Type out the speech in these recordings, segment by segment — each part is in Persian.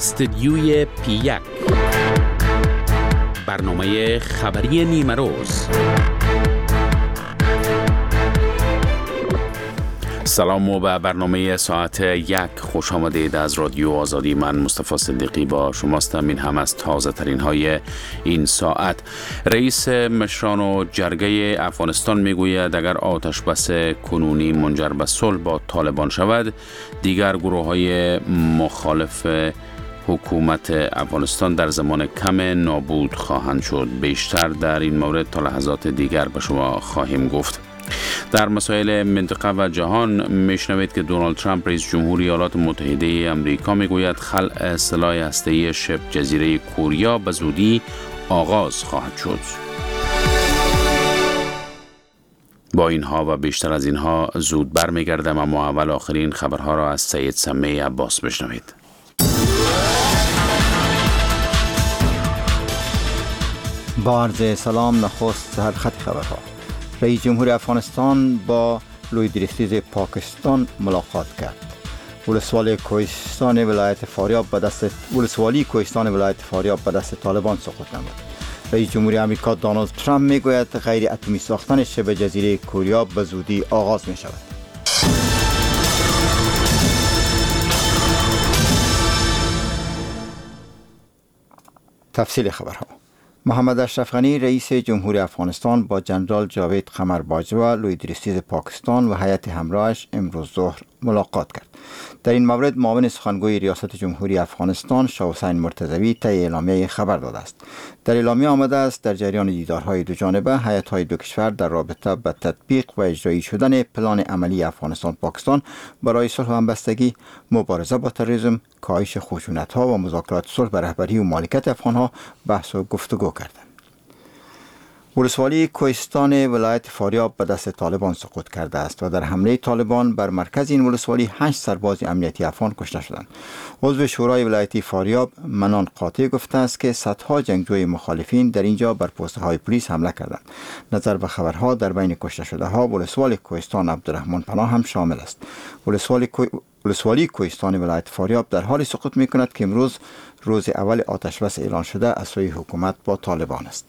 استدیوی پی1 برنامه خبری نیمه روز. سلام و به برنامه ساعت 1 خوش آمدید از رادیو آزادی. من مصطفی صدیقی با شماستم. این هم از تازه ترین های این ساعت. رئیس مشران و جرگه افغانستان میگوید اگر آتش بس کنونی منجر به صلح با طالبان شود، دیگر گروه های مخالف حکومت افغانستان در زمان کم نابود خواهند شد. بیشتر در این مورد تا لحظات دیگر به شما خواهیم گفت. در مسائل منطقه و جهان میشنوید که دونالد ترامپ رئیس جمهور ایالات متحده آمریکا میگوید خلع سلاح هسته‌ای شبه جزیره کوریا به زودی آغاز خواهد شد. با اینها و بیشتر از اینها زود برمیگردم، اما اول آخرین خبرها را از سید سمیع عباس بشنوید. با عرض سلام، نخست سرخط خبرها. رئیس جمهور افغانستان با لوی درستیز پاکستان ملاقات کرد. ولسوالی کوهستان ولایت فاریاب به دست طالبان سقوط نمود. رئیس جمهور آمریکا دونالد ترامپ میگوید غیر اتمی ساختن شبه جزیره کوریا به زودی آغاز می شود. تفصیل خبرها. محمد اشرف غنی رئیس جمهور افغانستان با جنرال جاوید قمر باجوا لوی درستیز پاکستان و هیئت همراهش امروز ظهر ملاقات کرد. در این مورد معاون سخنگوی ریاست جمهوری افغانستان شاه حسین مرتضوی طی اعلامیه خبر داده است. در اعلامیه آمده است در جریان دیدارهای دو جانبه هیئت‌های دو کشور در رابطه با تطبیق و اجرایی شدن پلان عملی افغانستان پاکستان برای صلح و همبستگی، مبارزه با تروریسم، کاهش خشونت‌ها و مذاکرات صلح به رهبری و مالکیت افغان‌ها بحث و گفتگو کردند. ولسوالی کوهستان ولایت فاریاب به دست طالبان سقوط کرده است و در حمله طالبان بر مرکز این ولسوالی 8 سرباز امنیتی افغان کشته شدند. عضو شورای ولایتی فاریاب منان قاطع گفته است که صدها جنگجوی مخالفین در اینجا بر پست‌های پلیس حمله کردند. نظر به خبرها در بین کشته شده ها ولسوالی کوهستان عبدالرحمن پناه هم شامل است. ولسوالی کوهستان ولایت فاریاب در حال سقوط می‌کند که امروز روز اول آتش بس اعلان شده از سوی حکومت با طالبان است.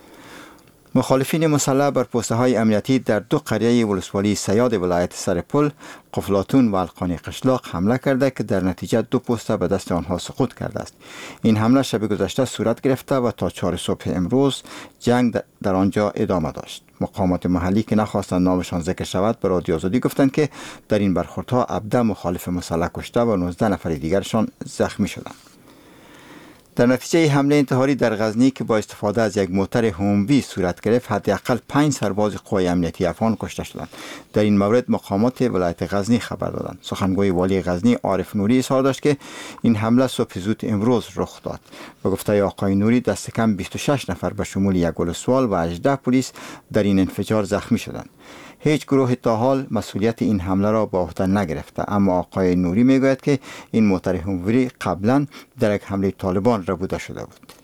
مخالفین مسلح بر پست‌های امنیتی در دو قریه ولسوالی سیاد ولایت سرپل، قفلاتون و القانی قشلاق حمله کرده که در نتیجه 2 پست به دست آنها سقوط کرده است. این حمله شب گذشته صورت گرفته و تا 4 صبح امروز جنگ در آنجا ادامه داشت. مقامات محلی که نخواستند نامشان ذکر شود به رادیو آزادی گفتند که در این برخوردها 17 مخالف مسلح کشته و 19 نفر دیگرشان زخمی شدند. در نتیجه حمله انتحاری در غزنی که با استفاده از یک موتر هوموی صورت گرفت، حداقل 5 سرباز قوای امنیتی افغان کشته شدند. در این مورد مقامات ولایت غزنی خبر دادند. سخنگوی والی غزنی عارف نوری اظهار داشت که این حمله صبح زود امروز رخ داد. به گفته آقای نوری دست کم 26 نفر به شمول یک ولسوال و 18 پلیس در این انفجار زخمی شدند. هیچ گروه تا حال مسئولیت این حمله را به عهده نگرفته، اما آقای نوری میگوید که این موتر هوموی قبلا در یک حمله طالبان ربوده شده بود.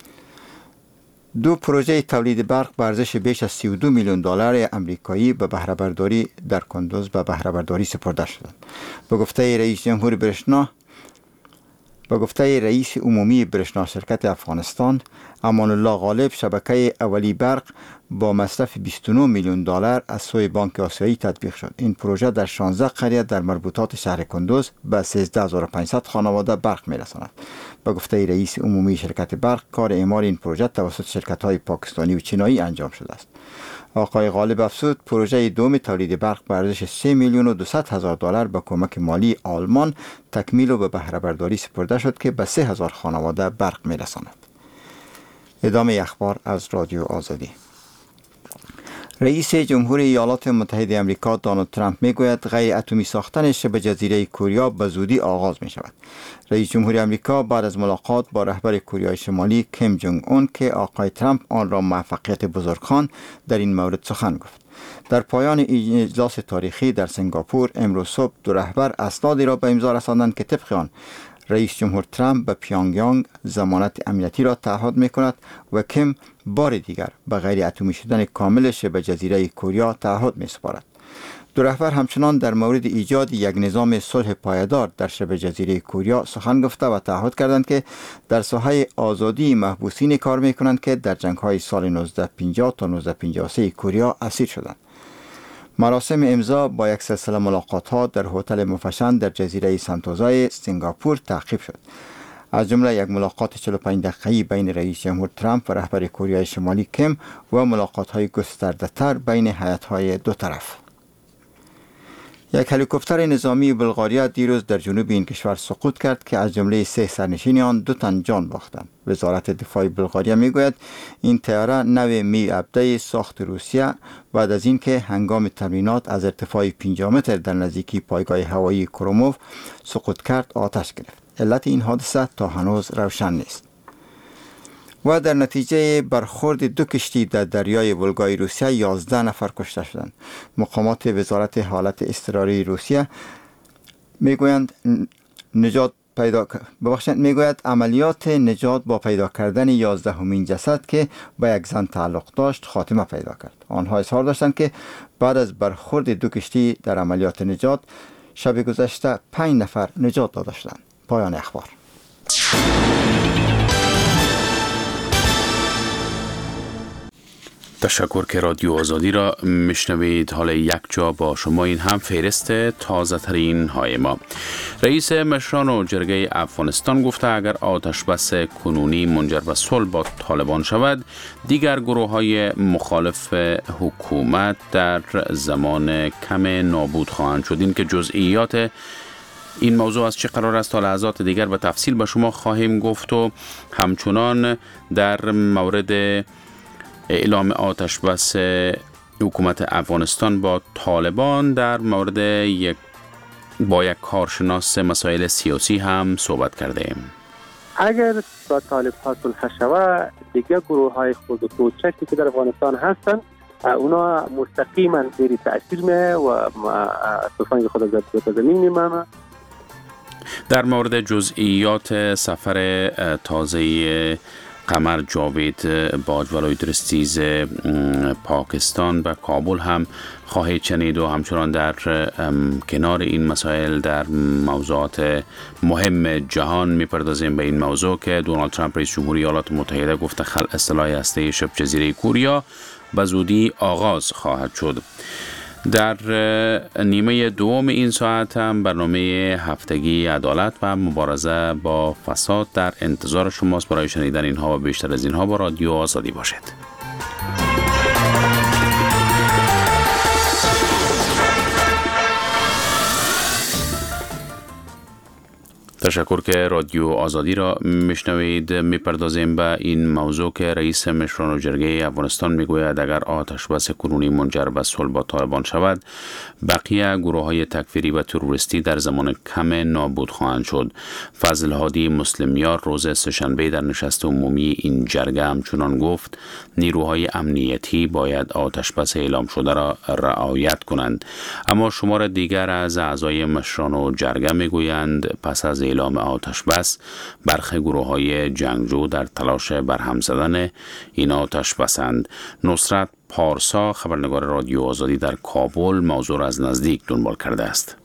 2 پروژه تولید برق به ارزش بیش از 32 میلیون دلار آمریکایی به بهره برداری در کندوز به بهره برداری سپرده شدند. به گفته رئیس عمومی برشنا شرکت افغانستان امان الله غالب، شبکه اولی برق با مصرف 29 میلیون دلار از سوی بانک آسیایی تطبیق شد. این پروژه در 16 قریه در مربوطات شهر کندوز به 13500 خانواده برق میرساند. به گفته رئیس عمومی شرکت برق، کار اعمار این پروژه توسط شرکت‌های پاکستانی و چینایی انجام شده است. آقای غالب افزود پروژه دوم تولید برق به ارزش 3 میلیون و 200 هزار دلار با کمک مالی آلمان تکمیل و به بهره برداری سپرده شد که به 3000 خانواده برق میرساند. ادامه اخبار از رادیو آزادی. رئیس جمهور ایالات متحده آمریکا دونالد ترامپ میگوید غیر اتمی ساختن شبه جزیره کوریا به زودی آغاز می شود. رئیس جمهور آمریکا بعد از ملاقات با رهبر کره شمالی کیم جونگ اون که آقای ترامپ آن را موفقیت بزرگ در این مورد سخن گفت. در پایان اجلاس تاریخی در سنگاپور امروز صبح دو رهبر اسنادی را به امضا رساندند که طبق آن رئیس جمهور ترامپ به پیانگیانگ ضمانت امنیتی را تعهد می‌کند و کیم بار دیگر به غیر اتمی شدن کامل شبه جزیره کوریا تعهد می‌سپارد. دو رهبر همچنان در مورد ایجاد یک نظام صلح پایدار در شبه جزیره کوریا سخن گفته و تعهد کردند که در ساحه آزادی محبوسین کار میکنند که در جنگ‌های سال 1950 تا 1953 کوریا اسیر شدند. مراسم امضا با یک سلسله ملاقات‌ها در هتل مفشن در جزیره سنتوزای سنگاپور تعقیب شد. از جمله یک ملاقات 45 دقیقه‌ای بین رئیس جمهور ترامپ و رهبر کره شمالی کیم و ملاقات‌های گسترده‌تر بین هیئت‌های دو طرف. یک هلیکوپتر نظامی بلغاریا دیروز در جنوب این کشور سقوط کرد که از جمله 3 سرنشین آن 2 تن جان باختند. وزارت دفاع بلغاریا میگوید این طیاره نو می-17 ساخت روسیه بعد از اینکه هنگام تمرینات از ارتفاع 50 متر در نزدیکی پایگاه هوایی کروموف سقوط کرد آتش گرفت. علت این حادثه تا هنوز روشن نیست. و در نتیجه برخورد 2 کشتی در دریای ولگای روسیه 11 نفر کشته شدند. مقامات وزارت حالت اضطراری روسیه میگویند میگوید عملیات نجات با پیدا کردن 11مین جسد که با یک زن تعلق داشت خاتمه پیدا کرد. آنها اظهار داشتند که بعد از برخورد 2 کشتی در عملیات نجات شب گذشته 5 نفر نجات داده شدند. پایان اخبار. تشکر که رادیو آزادی را میشنوید. حالا یک جا با شما این هم فهرست تازه ترین های ما. رئیس مشران و جرگه افغانستان گفته اگر آتش بس کنونی منجر به صلح با طالبان شود دیگر گروه های مخالف حکومت در زمان کم نابود خواهند شد. این که جزئیات این موضوع از چه قرار است تا لحظات دیگر به تفصیل به شما خواهیم گفت و همچنان در مورد اعلام آتش بس حکومت افغانستان با طالبان در مورد با یک کارشناس مسائل سیاسی هم صحبت کرده ایم. اگر با طالب ها صلح شود دیگه گروه های خود کوچکی که در افغانستان هستند اونا مستقیما زیر تأثیر میه و تفنگ خود از زمین میمانه. در مورد جزئیات سفر تازه قمر جاوید باج ولایت درستیز پاکستان و کابل هم خواهید شنید و همچنان در کنار این مسائل در موضوعات مهم جهان میپردازیم به این موضوع که دونالد ترامپ رئیس جمهوری ایالات متحده گفته خلع سلاح هسته شبه جزیره کوریا به زودی آغاز خواهد شد. در نیمه دوم این ساعت هم برنامه هفتگی عدالت و مبارزه با فساد در انتظار شماست. برای شنیدن اینها و بیشتر از اینها با رادیو آزادی باشید. تشکر که رادیو آزادی را میشنوید. میپردازیم به این موضوع که رئیس مشران و جرگه افغانستان میگوید اگر آتش بس کنونی منجر به صلح با طالبان شود بقیه گروه های تکفیری و تروریستی در زمان کم نابود خواهند شد. فضل هادی مسلمیار روز سه‌شنبه در نشست عمومی این جرگه همچنان گفت نیروهای امنیتی باید آتش بس اعلام شده را رعایت کنند. اما شمار دیگر از اعضای مشران و جرگه میگویند پس از اعلام آتش بس برخی گروه‌های جنگجو در تلاش برهم زدن این آتش بسند. نصرت پارسا خبرنگار رادیو آزادی در کابل موضوع را از نزدیک دنبال کرده است.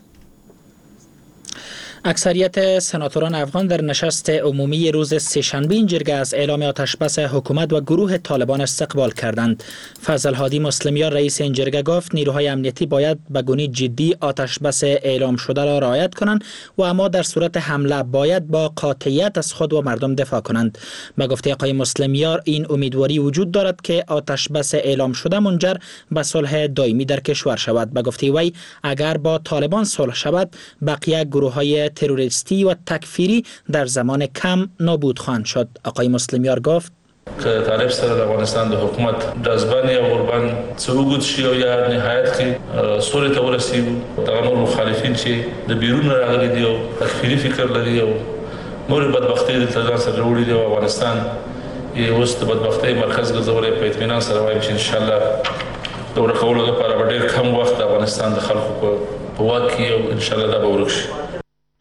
اکثریت سناتوران افغان در نشست عمومی روز سه‌شنبه این جرگه از اعلام آتشبس حکومت و گروه طالبان استقبال کردند. فضل هادی مسلمیار رئیس این جرگه گفت نیروهای امنیتی باید به گونه جدی آتشبس اعلام شده را رعایت کنند و اما در صورت حمله باید با قاطعیت از خود و مردم دفاع کنند. به گفته آقای مسلمیار این امیدواری وجود دارد که آتشبس اعلام شده منجر به صلح دائمی در کشور شود. به گفته وی اگر با طالبان صلح شود بقیه گروه‌های تروریستی و تکفیری در زمان کم نابود خواهند شد. آقای مسلمیار گفت که طالب سره د افغانستان د حکومت جذبان یا قربان څوګد شي او یا نهایت کې سوري ته ورسیږي د نور مخالفین چې د بیرون راغلي دي او تکفیری فکر لري او نور بدبختی د تجارت سره وړي دي او افغانستان یې اوس د بدبختی مرکز ګرځولې په اطمینان سره وایم چې ان شاء الله د ورکولو لپاره ډېر کم وخت د افغانستان د خلکو په واک کې او ان شاء الله دا به ورک شي.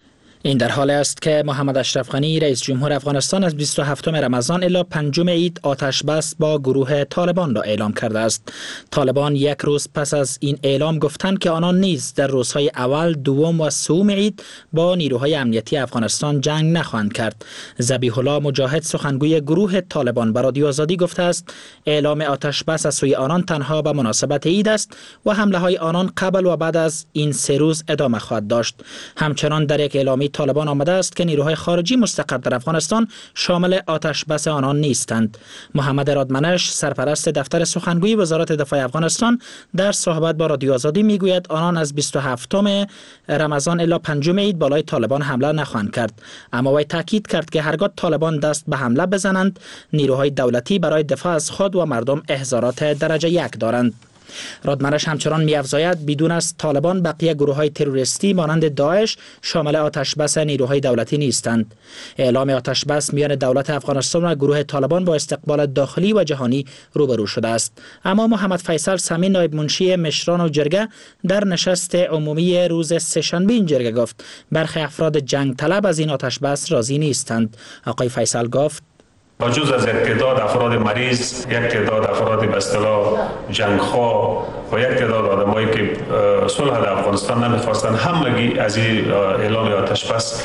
این در حال است که محمد اشرف غنی رئیس جمهور افغانستان از 27 رمضان الی 5 عید آتش بس با گروه طالبان را اعلام کرده است. طالبان یک روز پس از این اعلام گفتند که آنان نیز در روزهای اول، دوم و سوم عید با نیروهای امنیتی افغانستان جنگ نخواهند کرد. ذبیح الله مجاهد سخنگوی گروه طالبان به رادیو آزادی گفته است اعلام آتش بس از سوی آنان تنها به مناسبت عید است و حمله های آنان قبل و بعد از این 3 روز ادامه خواهد داشت. همچنان در یک اعلامیه طالبان آمده است که نیروهای خارجی مستقر در افغانستان شامل آتش بس آنان نیستند. محمد رادمنش سرپرست دفتر سخنگوی وزارت دفاع افغانستان در صحبت با رادیو آزادی میگوید آنان از 27 رمضان الی 5 عید بالای طالبان حمله نخواهند کرد، اما وی تاکید کرد که هرگاه طالبان دست به حمله بزنند نیروهای دولتی برای دفاع از خود و مردم احضارات درجه 1 دارند. رادمنش همچنان می‌افزاید بدون از طالبان بقیه گروه‌های تروریستی مانند داعش شامل آتش‌بس نیروهای دولتی نیستند. اعلام آتش‌بس میان دولت افغانستان و گروه طالبان با استقبال داخلی و جهانی روبرو شده است. اما محمد فیصل سمی نایب منشی مشران و جرگه در نشست عمومی روز سه‌شنبه این جرگه گفت برخی افراد جنگ طلب از این آتش‌بس راضی نیستند. آقای فیصل گفت با جز از یک تعداد افراد مریض، یک تعداد افراد به اصطلاح جنگخواه و یک تعداد آدمایی که صلح در افغانستان نمیخواستن، همگی از این اعلام آتش بس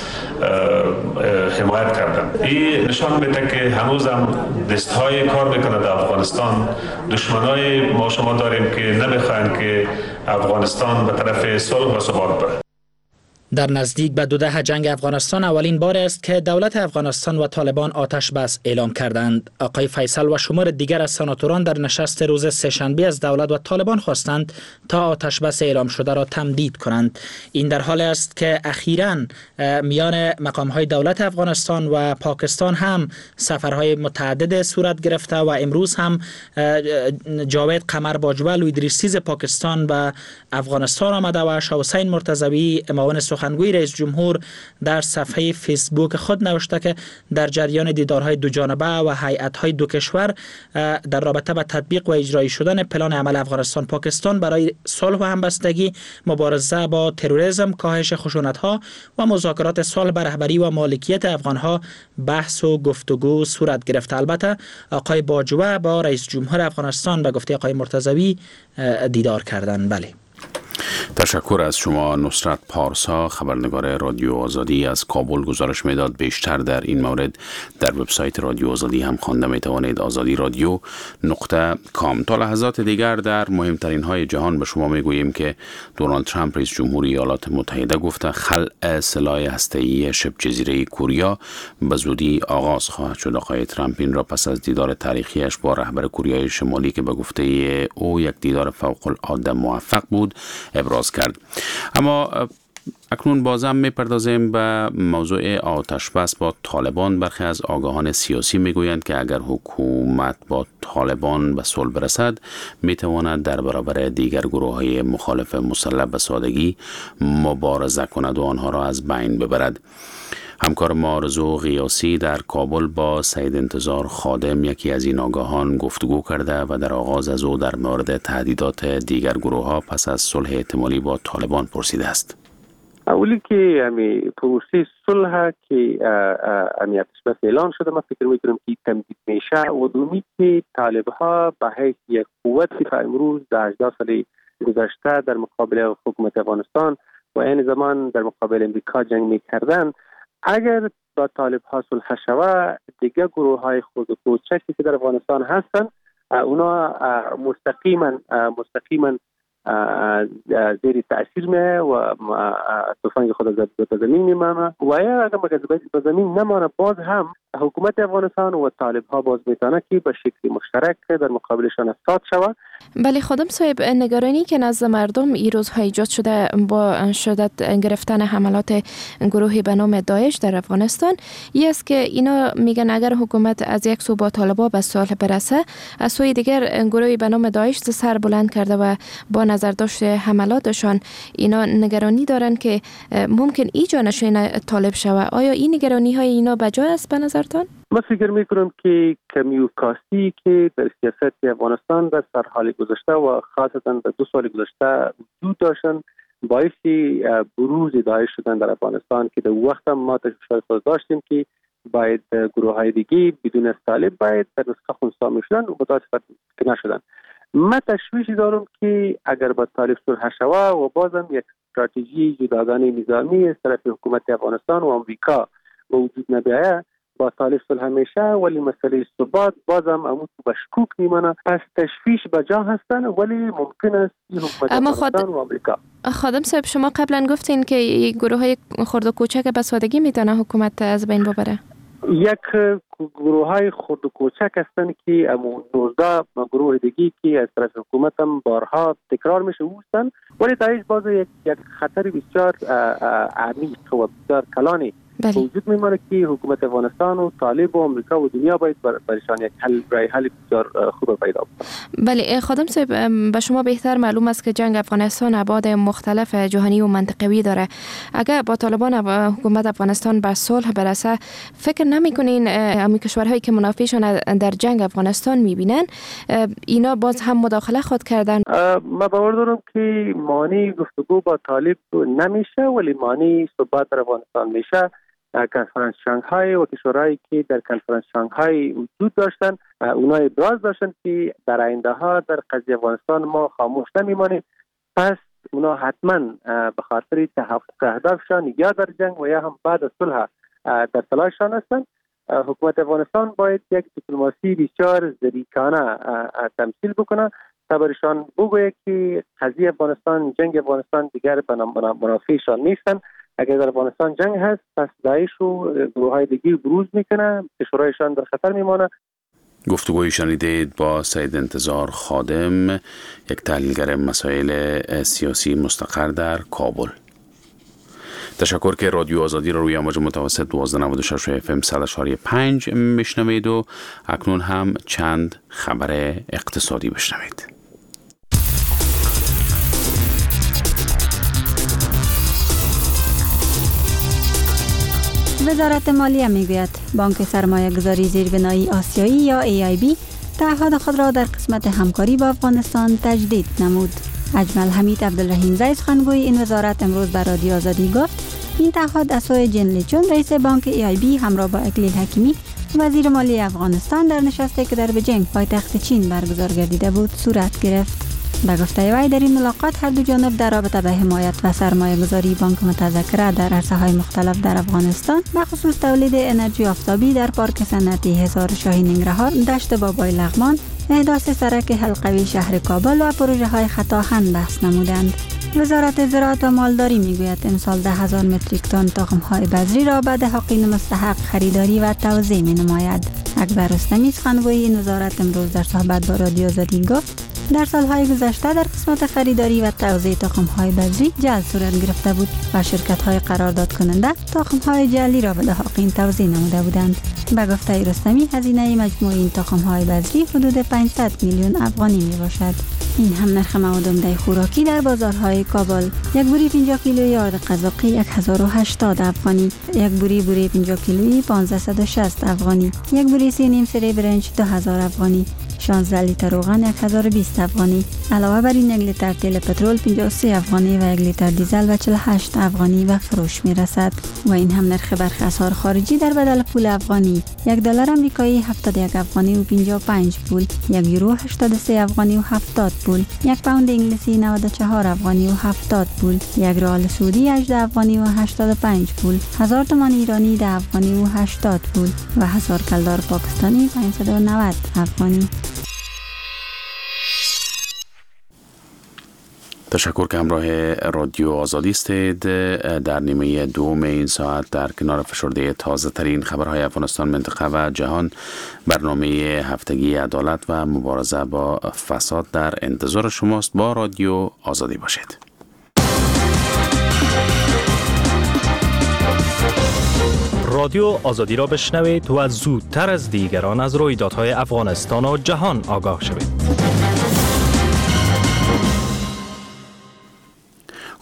حمایت کردن. این نشان میده که هنوز هم دستهای کار میکنه در افغانستان. دشمنای ما شما داریم که نمیخواین که افغانستان به طرف صلح و ثبات بره. در نزدیک به 2 دهه جنگ افغانستان اولین بار است که دولت افغانستان و طالبان آتش بس اعلام کردند. آقای فیصل و شمار دیگر از سناتوران در نشست روز سه‌شنبه از دولت و طالبان خواستند تا آتش بس اعلام شده را تمدید کنند. این در حال است که اخیراً میان مقام‌های دولت افغانستان و پاکستان هم سفرهای متعدد صورت گرفته و امروز هم جاوید قمر باجوه لویدریسیز پاکستان به افغانستان آمده و شاه حسین مرتضوی معاون سخنگوی رئیس جمهور در صفحه فیسبوک خود نوشته که در جریان دیدارهای دو جانبه و هیئت‌های دو کشور در رابطه با تطبیق و اجرایی شدن پلان عمل افغانستان پاکستان برای صلح و همبستگی، مبارزه با تروریسم، کاهش خشونت‌ها و مذاکرات صلح بر رهبری و مالکیت افغان‌ها بحث و گفتگو صورت گرفت. البته آقای باجوه با رئیس جمهور افغانستان به گفته آقای مرتضوی دیدار کردند. بله. تشکر از شما نصرت پارسا، خبرنگار رادیو آزادی از کابل گزارش میداد. بیشتر در این مورد در وبسایت رادیو آزادی هم خوانده میتوانید، azadi-radio.com. تا لحظات دیگر در مهمترین های جهان به شما میگوییم که دونالد ترامپ رئیس جمهوری ایالات متحده گفته خلع سلاح هسته‌ای شبه جزیره کوریا به زودی آغاز خواهد شد. آقای ترامپ این را پس از دیدار تاریخیش با رهبر کوریای شمالی که به گفته او یک دیدار فوق العاده موفق بود ابراز کرد. اما اکنون بازم میپردازیم به موضوع آتش بس با طالبان. برخی از آگاهان سیاسی میگویند که اگر حکومت با طالبان به صلح برسد میتواند در برابر دیگر گروه‌های مخالف مسلح به سادگی مبارزه کند و آنها را از بین ببرد. همکار ما رضا غیاسی در کابل با سید انتظار خادم یکی از این آگاهان گفتگو کرده و در آغاز از او در مورد تهدیدات دیگر گروه‌ها پس از صلح احتمالی با طالبان پرسیده است. اولی که امی پروسه صلح که امی آتش بس اعلان شده، من فکر میکنم که تمدید میشه و دومی که طالب‌ها به حیث یک قوتی که امروز در 18 سال گذشته در مقابل حکومت افغانستان و این زمان در مقابل امریکا جنگ میکردن، اگر با طالب‌ها صلح شود دیگه گروه‌های خود کوچکی که در افغانستان هستن اونا مستقیما زیر تأثیر میه و تفنگ خود به زمین میمانه و یا اگر به زمین نمانه باز هم حکومت افغانستان و طالب‌ها باز میتونه که به شکل مشترک در مقابلشان استاد شود. بله خادم صاحب، نگرانی که نزد مردم این روزها ایجاد شده با شدت گرفتن حملات گروهی به نام داعش در افغانستان این است که اینا میگن اگر حکومت از یک سو با طالبان به صلح برسه، از سوی دیگر گروهی به نام داعش سر بلند کرده و با نظر داشت حملاتشان اینا نگرانی دارن که ممکن ایجا نشین طالب شود. آیا این نگرانی های اینا بجای است به نظرتان؟ من فکر میکنم که کمی و کاستی که در سیاست افغانستان در سالهای گذشته و خاصتا در 2 سال گذشته وجود داشتن باعث بروز داعش شدن در افغانستان که در وقت هم ما تشویش داشتیم که باید گروه های دیگه بدون از طالب باید در نسخه خنثی میشدن و متاسفانه نشدن. من تشویشی دارم که اگر با طالب صلح شود و بازم یک استراتژی جداگانه نظامی از طرف حکومت افغانستان و آمریکا وجود نبیاید، با طالب صلح میشه ولی مسئله ثبات بازم امو مشکوک میمانه. پس تشویش به جا هستن ولی ممکن است حکومت افغانستان و آمریکا. خادم صاحب شما قبلا گفتین که گروه های خرد و کوچک به سادگی میتونه حکومت از بین ببره. یک گروه های خرد و کوچک هستند که 19 گروه دیگی که از طرف حکومت هم بارها تکرار میشه هستند، ولی داعش باز یک خطر بسیار عمیق و بسیار کلانی وجود میمونه که حکومت افغانستان و طالب و آمریکا و دنیا باید برشان یک رای حل بسیار خوب پیدا کنه. بله خادم صاحب، به شما بهتر معلوم است که جنگ افغانستان ابعاد مختلف جهانی و منطقوی داره. اگر با طالبان حکومت افغانستان به صلح برسه، فکر نمی‌کنین امی کشورهایی که منافیشان در جنگ افغانستان می‌بینن اینا باز هم مداخله خود کردن؟ ما باور دارم که مانع گفتگو با طالب نمیشه ولی مانع ثبات در افغانستان میشه. کنفرانس شانگهای و کشورهایی که در کنفرانس شانگهای وجود داشتن اونا ابراز داشتن که در آینده ها در قضیه افغانستان ما خاموش نمیمانیم. پس اونا حتما به خاطر تحقق اهدافشان یا در جنگ و یا هم بعد از صلح در تلاششان هستن. حکومت افغانستان باید یک دیپلماسی بسیار ظریفانه تمثیل بکنه تا برشان بگوید که قضیه افغانستان، جنگ افغانستان دیگر به منافعشان نیستن. اگر در افغانستان جنگ هست پس داعش و گروه‌های دیگه بروز میکنه، کشورهایشان در خطر میمانه. گفتگوی شنیدید با سید انتظار خادم، یک تحلیلگر مسائل سیاسی مستقر در کابل. تشکر که رادیو آزادی را روی امواج متوسط 1296 FM 100.5 میشنوید و اکنون هم چند خبر اقتصادی بشنوید. وزارت مالیه میگوید بانک سرمایه گذاری زیربنایی آسیایی یا AIB تعهد خود را در قسمت همکاری با افغانستان تجدید نمود. اجمل حمید عبدالرحیم زی سخنگوی این وزارت امروز بر رادیو آزادی گفت این تعهد از سوی جن لیچون رئیس بانک AIB همراه با اکلیل حکیمی وزیر مالیه افغانستان در نشستی که در بجنگ پایتخت چین برگزار گردیده بود صورت گرفت. به گفته وی در این ملاقات هر دو جانب در رابطه به حمایت و سرمایه گذاری بانک متذکره در عرصه های مختلف در افغانستان به خصوص تولید انرژی آفتابی در پارک صنعتی حصار شاهی ننگرهار، دشت بابای لغمان، احداث سرک حلقوی شهر کابل و پروژه های خطاهن بحث نمودند. وزارت زراعت و مالداری میگوید امسال 10,000 متریک تن تخم های بذری را به دهقان مستحق خریداری و توزیع می نماید. اکبر رستمی سخنگوی این وزارت امروز در صحبت با رادیو آزادی گفت در سالهای گذشته در قسمت خریداری و توزیع تخم‌های بذری جعل صورت گرفته بود و شرکت‌های قرارداد کننده تخم‌های جعلی را به دهقان توزیع نموده بودند. به گفته رستمی هزینه مجموعی این تخم‌های بذری حدود 500 میلیون افغانی میباشد. این هم نرخ مواد عمده خوراکی در بازارهای کابل. یک بوری 50 کیلویی آرد قزاقی 1080 افغانی، یک بوری 50 کیلویی 1560 افغانی، یک بوری 3.5 سری برنج 2000 افغانی، 16 لیتر روغن 1020 افغانی. علاوه بر این 1 لیتر تیل پترول 53 افغانی و 1 لیتر دیزل و 48 افغانی و فروش می رسد. و این هم نرخ برخی اسعار خارجی در بدل پول افغانی: 1 دلار آمریکایی 71 افغانی و 55 پول، 1 یورو 83 افغانی و 70 پول، 1 پوند انگلیسی 94 افغانی و 70 پول، 1 ریال سعودی 18 افغانی و 85 پول، 1000 تومان ایرانی 10 افغانی و 80 پول و 1000 کلدار پاکستانی 590 افغانی. تشکر که همراه رادیو آزادی استید. در نیمه دوم این ساعت در کنار فشرده تازه ترین خبرهای افغانستان، منطقه و جهان، برنامه هفتگی عدالت و مبارزه با فساد در انتظار شماست. با رادیو آزادی باشید. رادیو آزادی را بشنوید و زودتر از دیگران از رویدادهای افغانستان و جهان آگاه شوید.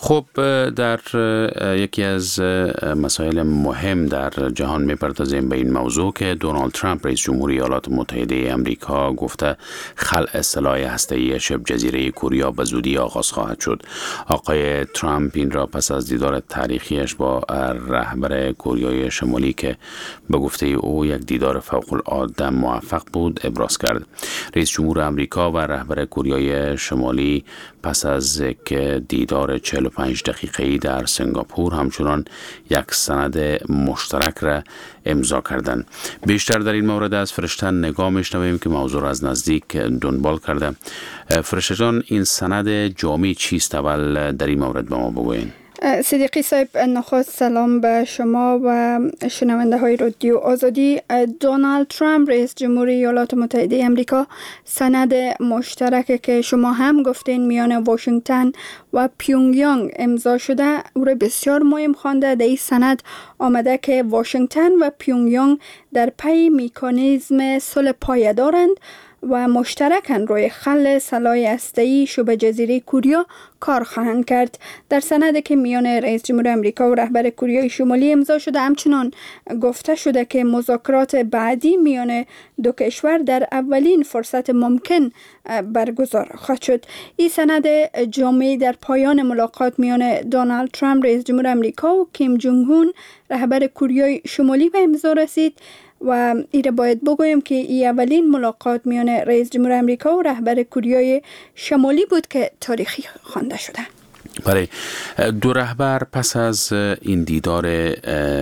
خب در یکی از مسائل مهم در جهان میپردازیم به این موضوع که دونالد ترامپ رئیس جمهوری ایالات متحده آمریکا گفته خلع سلاح هسته‌ای شبه جزیره کوریا به زودی آغاز خواهد شد. آقای ترامپ این را پس از دیدار تاریخیش با رهبر کوریای شمالی که به گفته او یک دیدار فوق العاده موفق بود ابراز کرد. رئیس جمهور آمریکا و رهبر کوریای شمالی پس از که دیدار 45 دقیقه‌ای در سنگاپور همچنان یک سند مشترک را امضا کردند. بیشتر در این مورد از فرشته نگاه میشنویم که موضوع را از نزدیک دنبال کرده. فرشته جان، این سند جامع چیست؟ اول در این مورد به ما بگوین. صدیقی صاحب، نخست سلام به شما و شنونده های رادیو آزادی. دونالد ترامپ رئیس جمهوری ایالات متحده آمریکا سند مشترک که شما هم گفتین میان واشنگتن و پیونگیانگ امضا شده او را بسیار مهم خوانده. در این سند آمده که واشنگتن و پیونگیانگ در پی مکانیزم صلح پایدارند و مشترکاً روی خلع سلاح هسته‌ای شبه جزیره کوریا کار خواهند کرد. در سندی که میان رئیس جمهور آمریکا و رهبر کوریای شمالی امضا شده همچنان گفته شده که مذاکرات بعدی میان دو کشور در اولین فرصت ممکن برگزار خواهد شد. این سند جامع در پایان ملاقات میان دونالد ترامپ رئیس جمهور آمریکا و کیم جونگ اون رهبر کوریای شمالی به امضا رسید و ایره باید بگویم که این اولین ملاقات میان رئیس جمهور آمریکا و رهبر کوریای شمالی بود که تاریخی خوانده شده. برای دو رهبر پس از این دیدار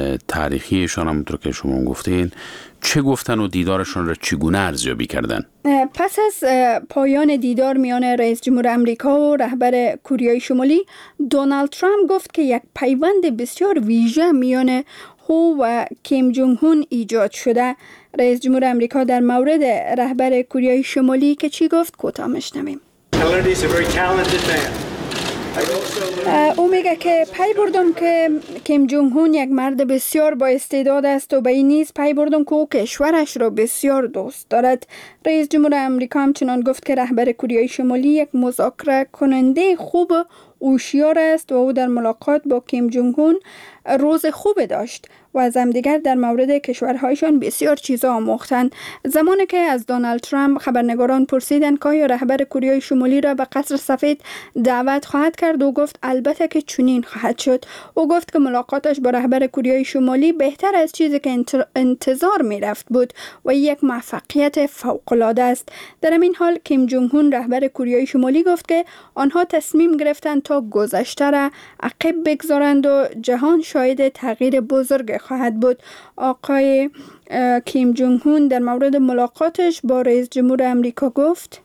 تاریخیشان همونطور که شما گفتین چه گفتن و دیدارشان را چگونه ارزیابی کردن؟ پس از پایان دیدار میان رئیس جمهور آمریکا و رهبر کوریای شمالی، دونالد ترامپ گفت که یک پیوند بسیار ویژه میان او و کیم جونگ اون ایجاد شده. رئیس جمهور آمریکا در مورد رهبر کوریای شمالی که چی گفت کوتاه میشنویم. او میگه که پی بردم که کیم جونگ اون یک مرد بسیار با استعداد است و به این نیز پی بردم که او کشورش را بسیار دوست دارد. رئیس جمهور آمریکا همچنان گفت که رهبر کوریای شمالی یک مذاکره کننده خوب هوشیار است و او در ملاقات با کیم جونگ اون روز خوب داشت و از همدیگر در مورد کشورهایشان بسیار چیزا آموختند. زمانی که از دونالد ترامپ خبرنگاران پرسیدند که آیا رهبر کوریای شمالی را به قصر سفید دعوت خواهد کرد، او گفت البته که چنین خواهد شد. او گفت که ملاقاتش با رهبر کوریای شمالی بهتر از چیزی که انتظار می رفت بود و یک موفقیت فوق العاده است. در همین حال کیم جونگ اون رهبر کوریای شمالی گفت که آنها تصمیم گرفتند تا گذشته را عقب بگذارند و جهان شاهد تغییر بزرگ خواهد بود. آقای کیم جونگ اون در مورد ملاقاتش با رئیس جمهور آمریکا گفت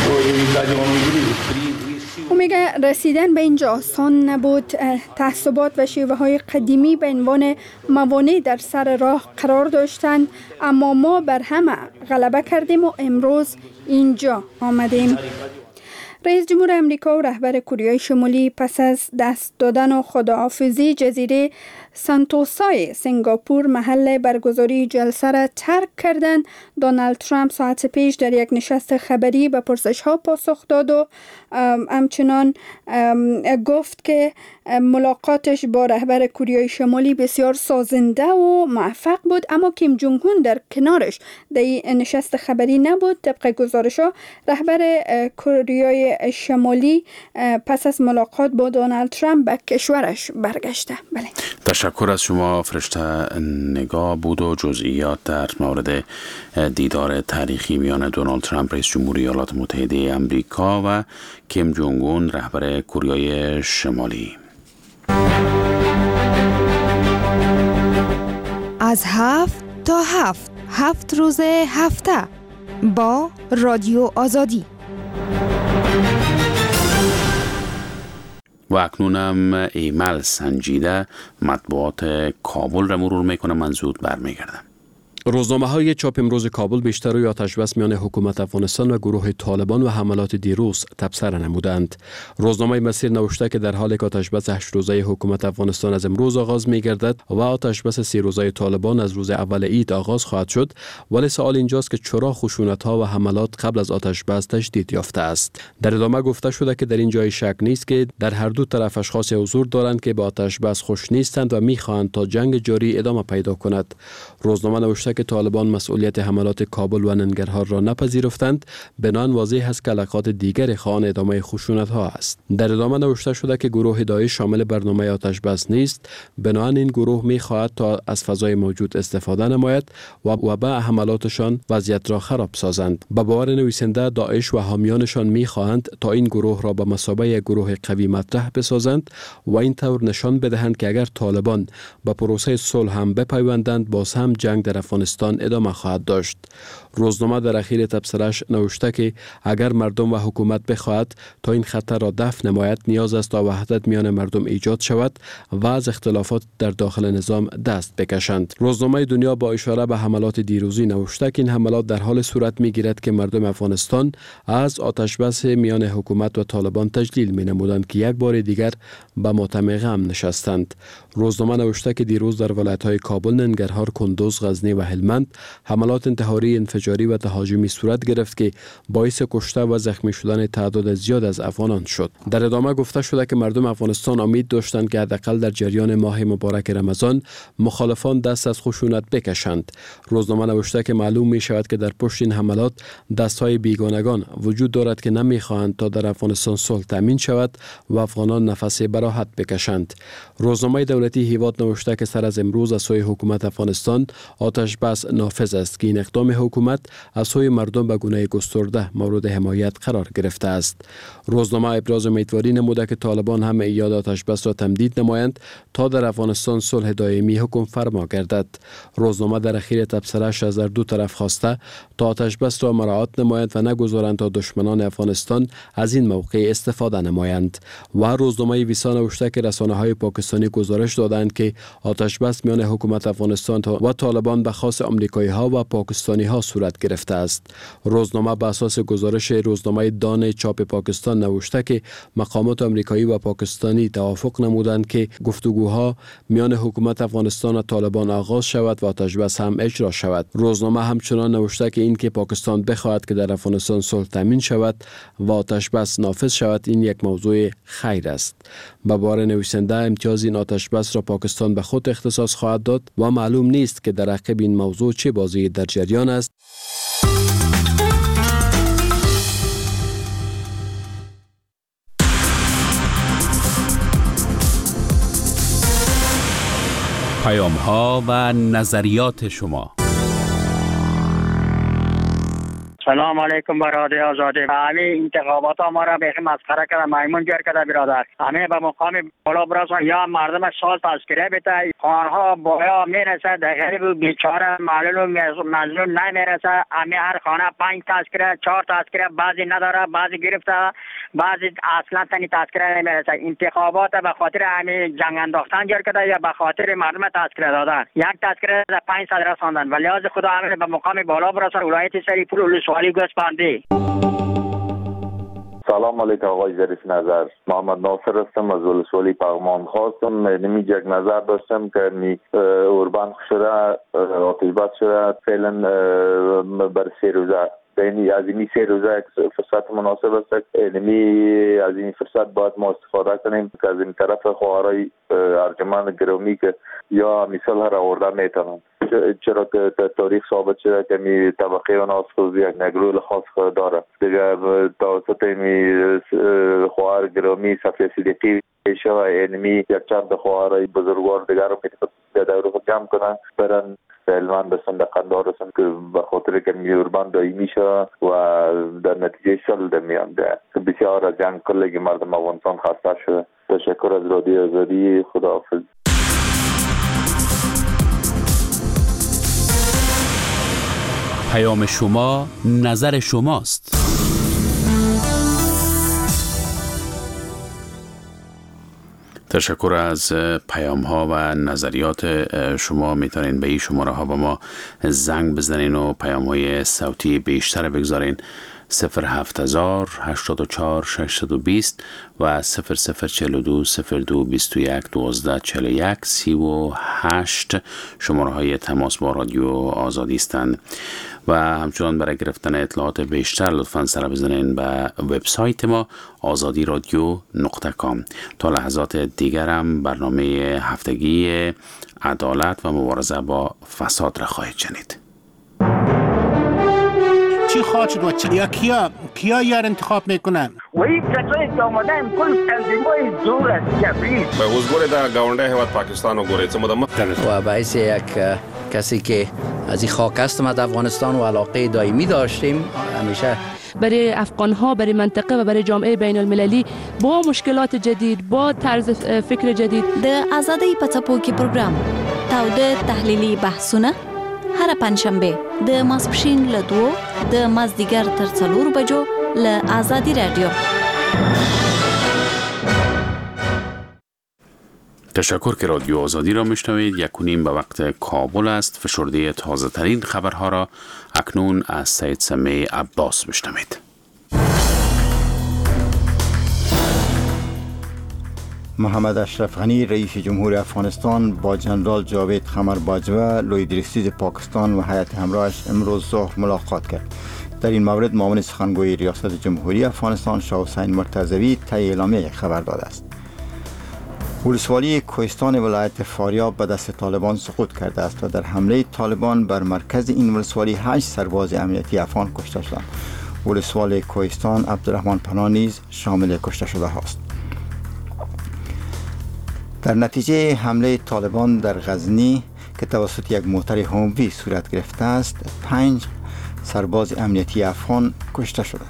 او میگه رسیدن به اینجا آسان نبود. تعصبات و شیوه های قدیمی به عنوان موانع در سر راه قرار داشتند، اما ما بر همه غلبه کردیم و امروز اینجا آمدیم. رئیس جمهور آمریکا و رهبر کوریای شمالی پس از دست دادن و خداحافظی جزیره سنتوسای سنگاپور محل برگزاری جلسه را ترک کردند. دونالد ترامپ ساعت پیش در یک نشست خبری به پرسش ها پاسخ داد و همچنان گفت که ملاقاتش با رهبر کوریای شمالی بسیار سازنده و موفق بود، اما کیم جونگ اون در کنارش در این نشست خبری نبود. طبق گزارش ها رهبر کوریای شمالی پس از ملاقات با دونالد ترامپ به کشورش برگشته. بله. تشکر از شما فرشته نگاه بود و جزئیات در مورد دیدار تاریخی میان دونالد ترامپ رئیس جمهوری ایالات متحده آمریکا و کیم جونگ اون رهبر کوریای شمالی. از 7 تا 7 روز هفته با رادیو آزادی. و اکنونم ایمل سنجیده مطبوعات کابل را مرور میکنم. من زود برمیگردم. روزنامه‌های چاپ امروز کابل بیشتر روی آتش‌بس میان حکومت افغانستان و گروه طالبان و حملات دیروز تبصره نمودند. روزنامه مسیر نوشته که در حالی که آتش‌بس 8 روزه حکومت افغانستان از امروز آغاز می‌گردد و آتش‌بس 30 روزه طالبان از روز اول عید آغاز خواهد شد، ولی سوال اینجاست که چرا خشونت‌ها و حملات قبل از آتش‌بس تجدید یافته است. در ادامه گفته شده که در این جای شک نیست که در هر دو طرف اشخاص حضور دارند که به آتش‌بس خوش نیستند و می‌خواهند تا جنگ جاری ادامه پیدا کند. روزنامه نوشته که طالبان مسئولیت حملات کابل و ننگرهار را نپذیرفتند، بنابراین واضح است که علاقات دیگر خواهان ادامه خشونت‌ها است. در ادامه نوشته شده که گروه داعش شامل برنامه آتش‌بس نیست، بنابراین این گروه می‌خواهد تا از فضای موجود استفاده نماید و به حملاتشان وضعیت را خراب سازند. به باور نویسنده، داعش و حامیانشان می‌خواهند تا این گروه را به مثابه یک گروه قوی مطرح بسازند و این طور نشان بدهند که اگر طالبان به پروسه صلح هم بپیوندند، باز هم جنگ در افغانستان ادامه خواهد داشت. روزنامه در اخیر تبصره‌اش نوشته که اگر مردم و حکومت بخواهد تا این خطر را دفع نماید، نیاز است تا وحدت میان مردم ایجاد شود و از اختلافات در داخل نظام دست بکشند. روزنامه دنیا با اشاره به حملات دیروزی نوشته که این حملات در حال صورت میگیرد که مردم افغانستان از آتش‌بس میان حکومت و طالبان تجلیل می‌نمودند که یک بار دیگر به ماتم غم نشستند. روزنامه نوشته که دیروز در ولایت‌های کابل، ننگرهار، کندوز، غزنی و هلمند حملات انتحاری، انفجاری و تهاجمی صورت گرفت که باعث کشته و زخمی شدن تعداد زیاد از افغانان شد. در ادامه گفته شده که مردم افغانستان امید داشتند که حداقل در جریان ماه مبارک رمضان مخالفان دست از خشونت بکشند. روزنامه نوشته که معلوم می شود که در پشت این حملات دستهای بیگانگان وجود دارد که نمیخواهند تا در افغانستان صلح تامین شود و افغانان نفس براحت بکشند. روزنامه دولتی هیواد نوشته که سر از امروز از سوی حکومت افغانستان آتش بس نافذ است که این اقدام حکومت از سوی مردم به گونه گسترده مورد حمایت قرار گرفته است. روزنامه ابراز امیدواری نموده که طالبان هم ایجاد آتش بس را تمدید نمایند تا در افغانستان صلح دائمی حکم فرما گردد. روزنامه در اخیر تبصره‌اش از دو طرف خواسته تا آتش بس را مراعات نمایند و نگذارند تا دشمنان افغانستان از این موقع استفاده نمایند. و روزنامه ویسا نوشته که رسانه‌های پاکستانی گزارش دادند که آتش بس میان حکومت افغانستان و طالبان به خواست آمریکایی‌ها و پاکستانی‌ها صورت گرفته است. روزنامه بر اساس گزارش روزنامه دان چاپ پاکستان نوشته که مقامات آمریکایی و پاکستانی توافق نمودند که گفتگوها میان حکومت افغانستان و طالبان آغاز شود و آتش بس هم اجرا شود. روزنامه همچنان نوشته که این که پاکستان بخواهد که در افغانستان صلح تامین شود و آتش بس نافذ شود، این یک موضوع خیر است. به باور نویسنده، امتیاز این آتش بس را پاکستان به خود اختصاص خواهد داد و معلوم نیست که در عقب این موضوع چه بازی در جریان است. پیام‌ها و نظریات شما. سلام علیکم برادر آزادی. همه انتخابات ما را به مسخره کرده، میمون گیر کرده برادر. همه به مقام بالا برسن یا مردم سال تذکره بده، خانها بایا میرسه، در غریب بیچاره معلوم مظلوم نمیرسه. همه هر خانه 5 تذکره 4 تذکره، بعضی نداره، بعضی گرفته، بعضی اصلا تنی تذکره نمیرسه. انتخابات به خاطر همه جنگ انداختن گیر کرده یا به خاطر مردم تذکره دادن. یک تذکره 500 رساندن، ولی از خدا همه به مقام بالا برسن. ولایت سریپور علی گسپاندی. سلام علیکم آقای ظریف نظر. محمد ناصر هستم از ولسوالی پغمان. خواستم نمیج یک نظر داشتم که اوربان شده، آتش بس شده فعلا بر 3 روزه. یعنی از این 3 روزه یک فرصت مناسب است. یعنی از این فرصت باید ما استفاده کنیم که از این طرف خواهرای ارجمند گرامی که یا مثال را آورده میتونن، چرا که تاریخ ثابت شده که می طبقه اوناس خود یک نگرول خاص داره دیگه. توسط می خواهر گرامی صفیه صدیقی شوه، یعنی یک چند خواهرای بزرگوار دیگر رو میتونن دور خود جمع کنن برن هلمند رسن، در قندهار رسن که به خاطر که میوربان دائمی شد و در نتیجه سال در میانده که بسیار از جنگ کلگی مردم افغانستان خسته شده. تشکر از رادیو آزادی. خداحافظ. پیام شما، نظر شماست. تشکر از پیام ها و نظریات شما. میتونین به این شماره ها با ما زنگ بزنین و پیام های صوتی بیشتر بگذارین. 07000 84 620 و 0042 02 21 12 41 38 شماره های تماس با رادیو آزادی هستند. و همچنان برای گرفتن اطلاعات بیشتر لطفاً سر بزنین به وبسایت ما azadiradyo.com. تا لحظات دیگرم برنامه هفتگی عدالت و مبارزه با فساد را خواهید شنید. چی خواهد شد و کیا یار انتخاب میکنن؟ و این کسایی که آمدن کل تنظیمای زور است کبرید به حضور در گاونده هیواد پاکستان و گوریت و باعث یک کسی که از این خاک هستم از افغانستان و علاقه دائمی داشتیم همیشه برای افغان‌ها، برای منطقه و برای جامعه بین المللی با مشکلات جدید، با طرز فکر جدید. د آزادۍ په څپو کې پروګرام تاوده تحلیلي بحثونه هر پنځشنبه د ماسپښین له 2 د مازدیګر تر 4 بجو له آزادي رادیو. تشکر که رادیو آزادی را میشنوید. 1:30 به وقت کابل است. فشرده تازه ترین خبرها را اکنون از سید سمیع عباس بشنوید. محمد اشرف غنی رئیس جمهور افغانستان با جنرال جاوید قمر باجوه لوی درستیز پاکستان و هیئت همراهش امروز ظهر ملاقات کرد. در این مورد معاون سخنگوی ریاست جمهوری افغانستان شاه حسین مرتضوی طی اعلامیه خبر داده است. ولسوالی کوهستان ولایت فاریاب به دست طالبان سقوط کرده است و در حمله طالبان بر مرکز این ولسوالی 8 سرباز امنیتی افغان کشته شدند. ولسوالی کوهستان عبدالرحمن پناه نیز شامل کشته شده هاست. در نتیجه حمله طالبان در غزنی که توسط یک موتر هوموی صورت گرفته است 5 سرباز امنیتی افغان کشته شدند.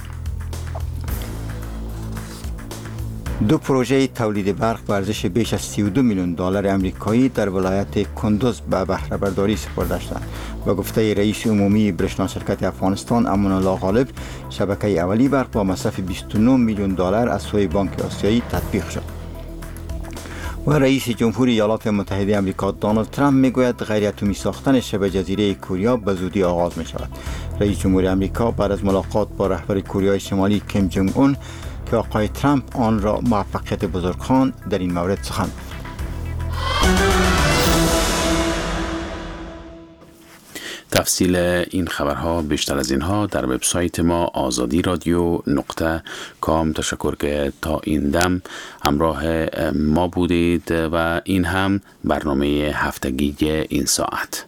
2 پروژه تولید برق به ارزش بیش از 32 میلیون دلار آمریکایی در ولایت کندوز به بهره برداری سپرده شدند. به گفته رئیس عمومی برشنا شرکت افغانستان امان الله غالب، شبکه اولی برق با مصرف 29 میلیون دلار از سوی بانک آسیایی تطبیق شد. و رئیس جمهوری ایالات متحده آمریکا دونالد ترامپ میگوید غیر اتمی ساختن شبه جزیره کوریا به زودی آغاز می شود. رئیس جمهوری آمریکا بعد از ملاقات با رهبر کوریای شمالی کیم جونگ اون که آقای ترامپ آن را موفقیت بزرگ خواند در این مورد سخن گفت. تفصیل این خبرها بیشتر از اینها در وبسایت ما azadiradyo.com. تشکر که تا این دم همراه ما بودید و این هم برنامه هفتگی این ساعت.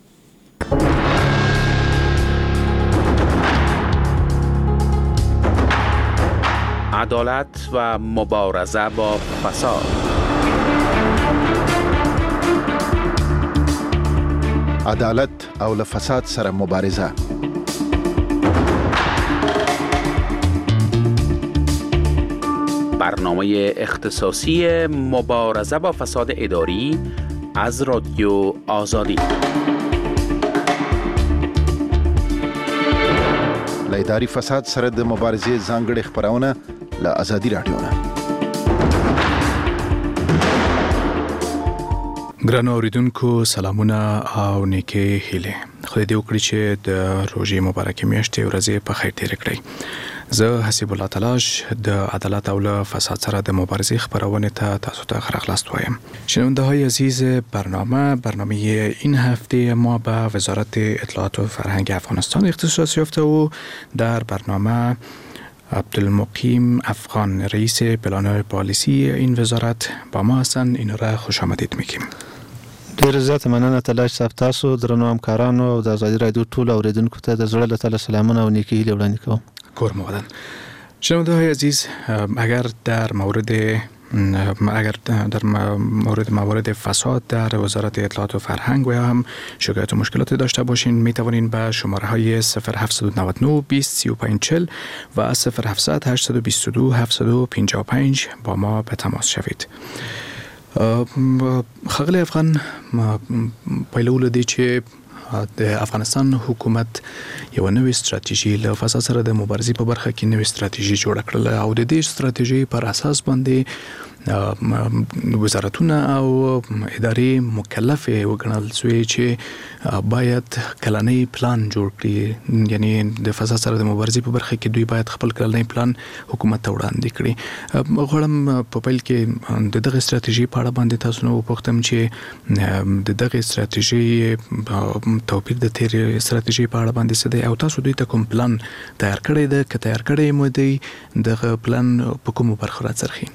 عدالت و مبارزه با فساد. عدالت او له فساد سره مبارزه. برنامه اختصاصی مبارزه با فساد اداری از رادیو آزادی. له اداري فساد سره د مبارزې ځانګړي خبرونه له آزادي رادیو نه. ګرانو اوریدونکو سلامونه او نیکې هیلې. خدای دې وکړي چې د روژې مبارکې میاشتې ورځې په خیر تېرې کړئ. زه حسیب الله تلاش د عدالت او له فساد سره د مبارزې خبرونه تاسو ته ښه راغلاست وایم. شنونده های عزیز، برنامه این هفته ما به وزارت اطلاعات و فرهنگ افغانستان اختصاص یافته و در برنامه عبدالمقیم افغان رئیس پلان پالیسی این وزارت با ما هستند. این را خوش آمدید میگیم. ډیر زیات مننه تلاش صاحب، تاسو درنو همکارانو او د آزادي رادیو ټول اوریدونکو ته د زړه له تله سلامونه او نیکې هیلې وړاندې کوم. کور مودن. شنونده های عزیز، اگر در موارد فساد در وزارت اطلاعات و فرهنگ و یا هم شکایت و مشکلات داشته باشین، می توانین به شماره های 0799 20 35 40 و 0700 822 755 با ما به تماس شوید. ښاغلی افغان، پیلولو دی چې د افغانستان حکومت یو نوې ستراتیژي له فساد سره د مبارزې په برخه کې نوې ستراتیژي جوړه کړله او د دې ستراتیژي پر اساس باندې وزارتونه او ادارې مکلف وګڼل شوې چې باید کلنی پلان جوړ کړي، یعنی د فساد سره د مبارزې په برخه کې دوی باید خپل کلنی پلان حکومت ته وړاندې کړي. غواړم په پیل کې د دغه ستراتیژي په اړه باندې تاسو نو وپوښتم چې د دغه ستراتیژي توپیر د تیر ستراتیژي په اړه باندې څه دی، او تاسو دوی ته کوم پلان تیار کړی دی، که تیار کړی مو دی دغه پلان په کومو برخو راڅرخي؟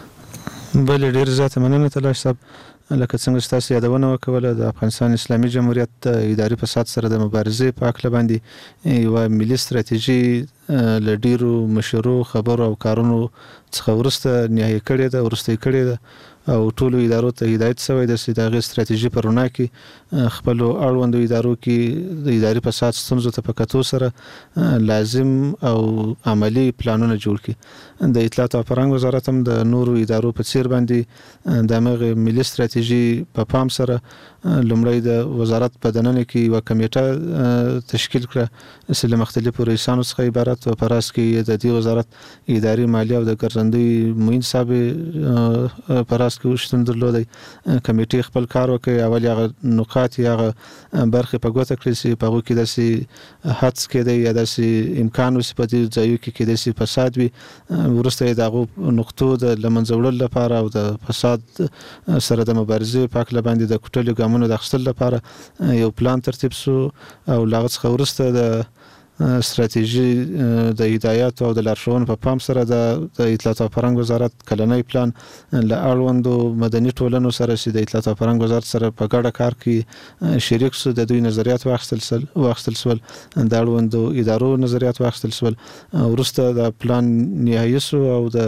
بل ډیر زیات مننه تلاش صاحب. لکه څنګه تاسو یادونه وکوله د افغانستان اسلامي جمهوریت د اداري فساد سره د مبارزې په اړه باندې یو ملي ستراتیژي ل ډیرو مشورو خبرو او کارونو څخه ورسته نهایی کړې ده، ورسته کړې ده او ټولو ادارو ته هدایت شوی د دغه ستراتیژي پر وړاندې کې خپل اړوندو ادارو کې د اداري فساد ستونزو ته په کتو سره لازم او عملی پلانونه جوړ کړي. د اطلاعات او فرهنګ وزارت هم د نورو ادارو په څیر باندې دغه ملي ستراتیژي په پام سره لومړی د وزارت په دننه کې یو کمیټه تشکیل کړه چې له مختلفو رئیسانو څخه عبارت او پراس کې د دې وزارت اداري مالیه او د ګرځندوی معین صاحب پراس کې شتون درلودي. کمیټې خپل کار وکړي، اول هغه نقاط یا برخه په ګوته کړی چې په هغه کې د حدس کې دی یا د امکان وسې په دې ځایو کې د فساد وي، ورسته دغه نقطو د لمنځوړل لپاره او د فساد سره د مبارزې په اړه باندې د کوټلو ګامونو د اخیستل لپاره یو پلان ترتیب شو او لاغت څخه ورسته د ستراتیژي د هدایت او د لارښوونې په پام سره د اطلاعات او فرهنګ وزارت کلنی پلان له اړوندو مدني ټولنو سره چې د اطلاعات او فرهنګ وزارت سره په ګډه کار کې شریک شو، د دوی نظریات واخیستل شول، د اړوندو ادارو نظریات واخیستل شول، ورسته د پلان نهایی شو او د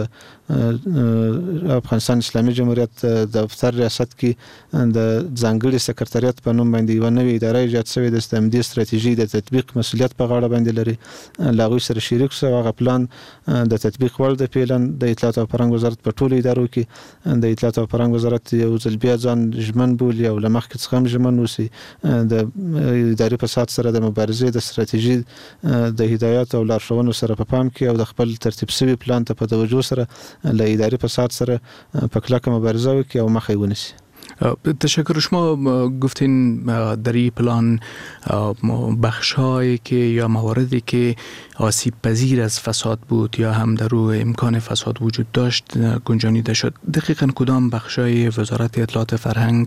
افغانستان اسلامي جمهوریت د دفتر ریاست کې د ځانګړي سکرټریات په نوم باندې یو نوې اداره ایجاد شوې د استمدادي ستراتیژي د تطبیق مسؤلیت په غاړه باندې لري، لاغوي سره شریک شو. هغه پلان د تطبیق وړ د پیلن د اطلاعات او فرهنګ وزارت په ټولو ادارو کې د اطلاعات او فرهنګ وزارت یو ځل بیا ځان ژمن بولي او لمخکې څخه هم ژمن وسی د اداري فساد سره د مبارزې د ستراتیژي د هدایت او لارښوونو سره په پام کې او د خپل ترتیب شوی پلان ته په توجه سره له اداري فساد سره په کلکه مبارزه وکړي او مخه یې ونیسي. تشکر. شما گفتین در این پلان بخش‌هایی که یا مواردی که آسیب پذیر از فساد بود یا هم در روی امکان فساد وجود داشت گنجانیده شد. دقیقاً کدام بخش‌های وزارت اطلاعات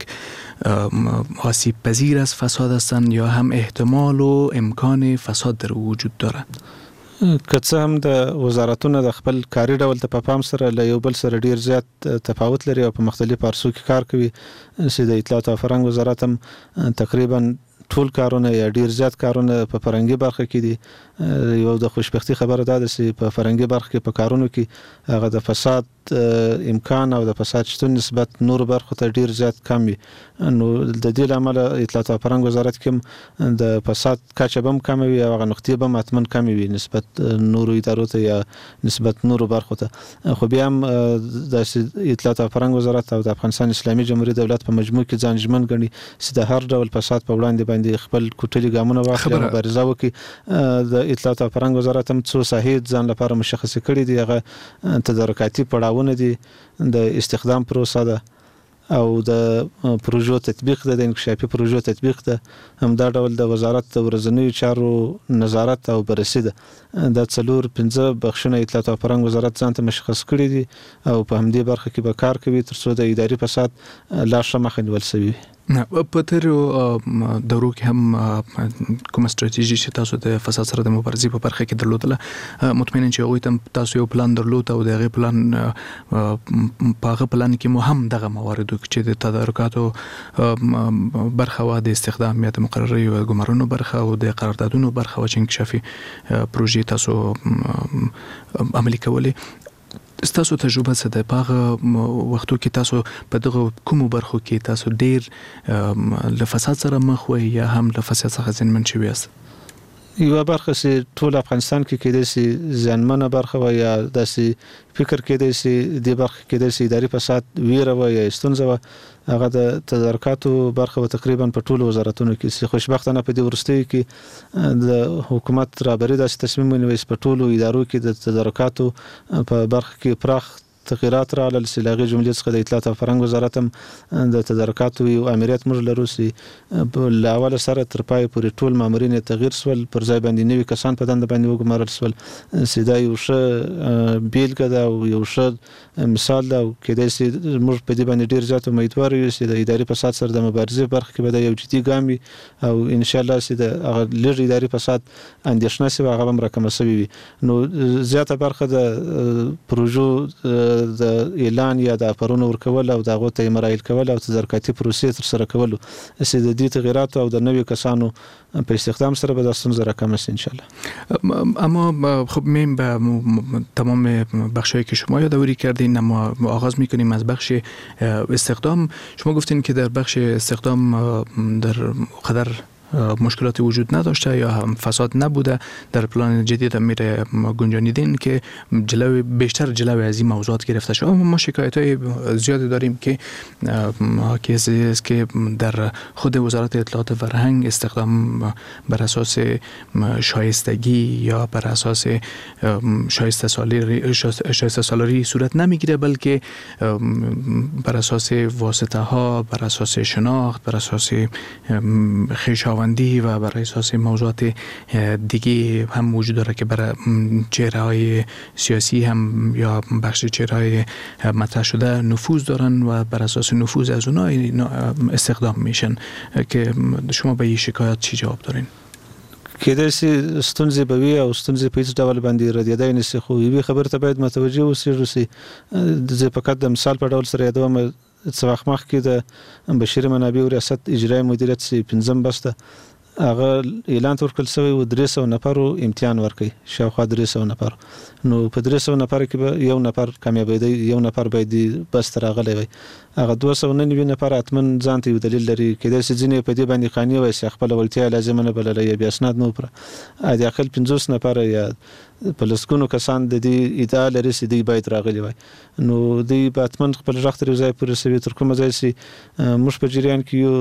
فرهنگ آسیب پذیر از فساد هستند یا هم احتمال و امکان فساد در وجود دارند؟ که څه هم د وزارتونو د خپل کاري ډول ته په پام سره له یو بل سره ډیر زیات تفاوت لري او په مختلفو ارسو کې کار کوي، چې د اطلاعات او فرهنګ وزارت هم تقریبا ټول کارونه یا ډیر زیات کارونه په فرهنګي برخه کې دي. یو د خوشبختی خبره ده چې په فرهنګي برخه کې په کارونو کې هغه د فساد امکان او د فساد شتون نسبت نور برخو ته ډیر زیات کم وي. نو د دې لامل اطلاعات او فرهنګ وزارت کې د فساد کچه بم کم وي او هغه نقطې بم اتمن کم وي نسبت نور ادارو ته یا نسبت نور برخو ته. خو بیا هم د اطلاعات او فرهنګ وزارت او د افغانستان اسلامي جمهوریت دولت په مجموع کې ځان ژمن ګڼي چې د هر ډول فساد په وړاندې باندې خپل کوټلي ګامونه واخلي او مبارزه وکړي. د اطلاعات او فرهنګ وزارت هم څو ساحې ځان لپاره مشخص کړي دي، هغه تدارکاتي پړاوونه دي، د استخدام پروسه ده او د پروژو تطبیق ده، د انکشافي پروژو تطبیق ده، هم دا ډول د وزارت د ورځنیو چارو نظارت او بررسي ده. دا 4-5 بخښونه اطلاعات او فرهنګ وزارت ځان ته مشخص کړي دي او په همدې برخه کې به کار کوي ترڅو د اداري فساد لا ښه مخه نیول شوی وي. په تیرو دورو کې هم کوم ستراتیژي چې تاسو د فساد سره د مبارزې په برخه کې درلودله، مطمئناً چې هغوی ته تاسو یو پلان درلود او د هغې پلان په هغه پلان کې مو هم دغه مواردو چې د تدارکاتو برخه وه، د استخدام یا د مقرریو ګمارنو برخه او د قراردادونو برخه وه چې انکشافي پروژې تاسو عملي کولې. ستاسو تجربه څه ده په هغه وختو کې؟ تاسو په دغه کومو برخو کې تاسو ډیر له فساد سره مخ وئ یا هم له فساد څخه زیانمن شوي یاست؟ یو برخه چې ټول افغانستان کې کېدای شي زیانمنه برخه وه یا داسې فکر کېدای شي د برخه کېدای شي اداري فساد ویره وه یا ستونزه وه، هغه د تدارکاتو برخه و تقریبا په ټولو وزارتونو کې. چې خوشبختانه په دې وروستیو کې د حکومت رهبري داسې تصمیم ونیوی چې په ټولو ادارو کې د تدارکاتو په برخه کې پراخ تغیرات راغلل چې له هغې جملې څخه د اطلاعات او فرهنګ وزارت هم د تدارکاتو یو امریت موږ لرو چې له اوله سره تر پایه پورې ټول مامورین یې تغییر سول، پر ځای باندې نوي کسان په دنده باندې وګمارل سول، چې دا یو ښه بیلګه ده او یو ښه مثال ده او کېدای شي موږ په دې باندې ډېر زیات امیدوار یو چې د اداري فساد سره د مبارزې برخه کې به دا یو جدي ګام وي او انشاءالله چې د هغه لږ اداري فساد اندېښنه شوې هغه هم راکمه شوې وي. نو زیاته برخه د پروژو د اعلان یا د افرونو ورکول او د هغو ته مراحل کول او تدارکاتي پروسې ترسره کولو چې د دې تغییراتو او د نویو کسانو په استخدام سره به دا ستونزه راکمه شي انشاءالله. اما خب میم به تمام بخشایی که شما یادآوری کردین، اما آغاز میکنیم از بخش استخدام. شما گفتین که در بخش استخدام در قدر مشکلاتی وجود نداشته یا هم فساد نبوده، در پلان جدید هم میره گنجانیدین که بیشتر جلوی از این موضوعات گرفته شده. ما شکایت های زیادی داریم که کیسی است که در خود وزارت اطلاعات و فرهنگ استخدام بر اساس شایستگی یا بر اساس شایسته سالاری صورت نمیگیره، بلکه بر اساس واسطه ها، بر اساس شناخت، بر اساس خویشاوندی و برای اساس موضوعات دیگه هم وجود داره که برای چهره‌های سیاسی هم یا بخش چهره‌های مطرح شده نفوذ دارن و بر اساس نفوذ از اونها استخدام میشن. که شما به این شکایت چی جواب دارین؟ کېدای شي ستونزې به وي او ستونزې په هیڅ ډول باندې ردېدای نه شي، خو یوې خبرې ته باید متوجه اوسېږو چې زه فقط د مثال په ډول سره یادوم. څه وخت مخکې د بشري منابعو ریاست اجرایي مدیریت چې 5م بسته هغه اعلان ورکړل شوی و 300 نفرو امتحان ورکړي، شاوخوا 300 نفر. نو په 300 نفر کې به یو نفر کامیابېدی، یو نفر باید بس ته راغلی وي. هغه 299 نفر اتمن ځان ته یو دلیل لري، کېدای شي ځینې په دې باندې قانع وي چې خپله وړتیا لازمه نه بلله یا بیا اسناد نه وپوره. د اقل 50 نفر یا په لسګونو کسان د دې ادعا لري چې دوی باید راغلي وای. نو دوی به اتمن خپل غږ تر یو ځای پورې رسوي، تر کومه ځای چې موږ په جریان کې یو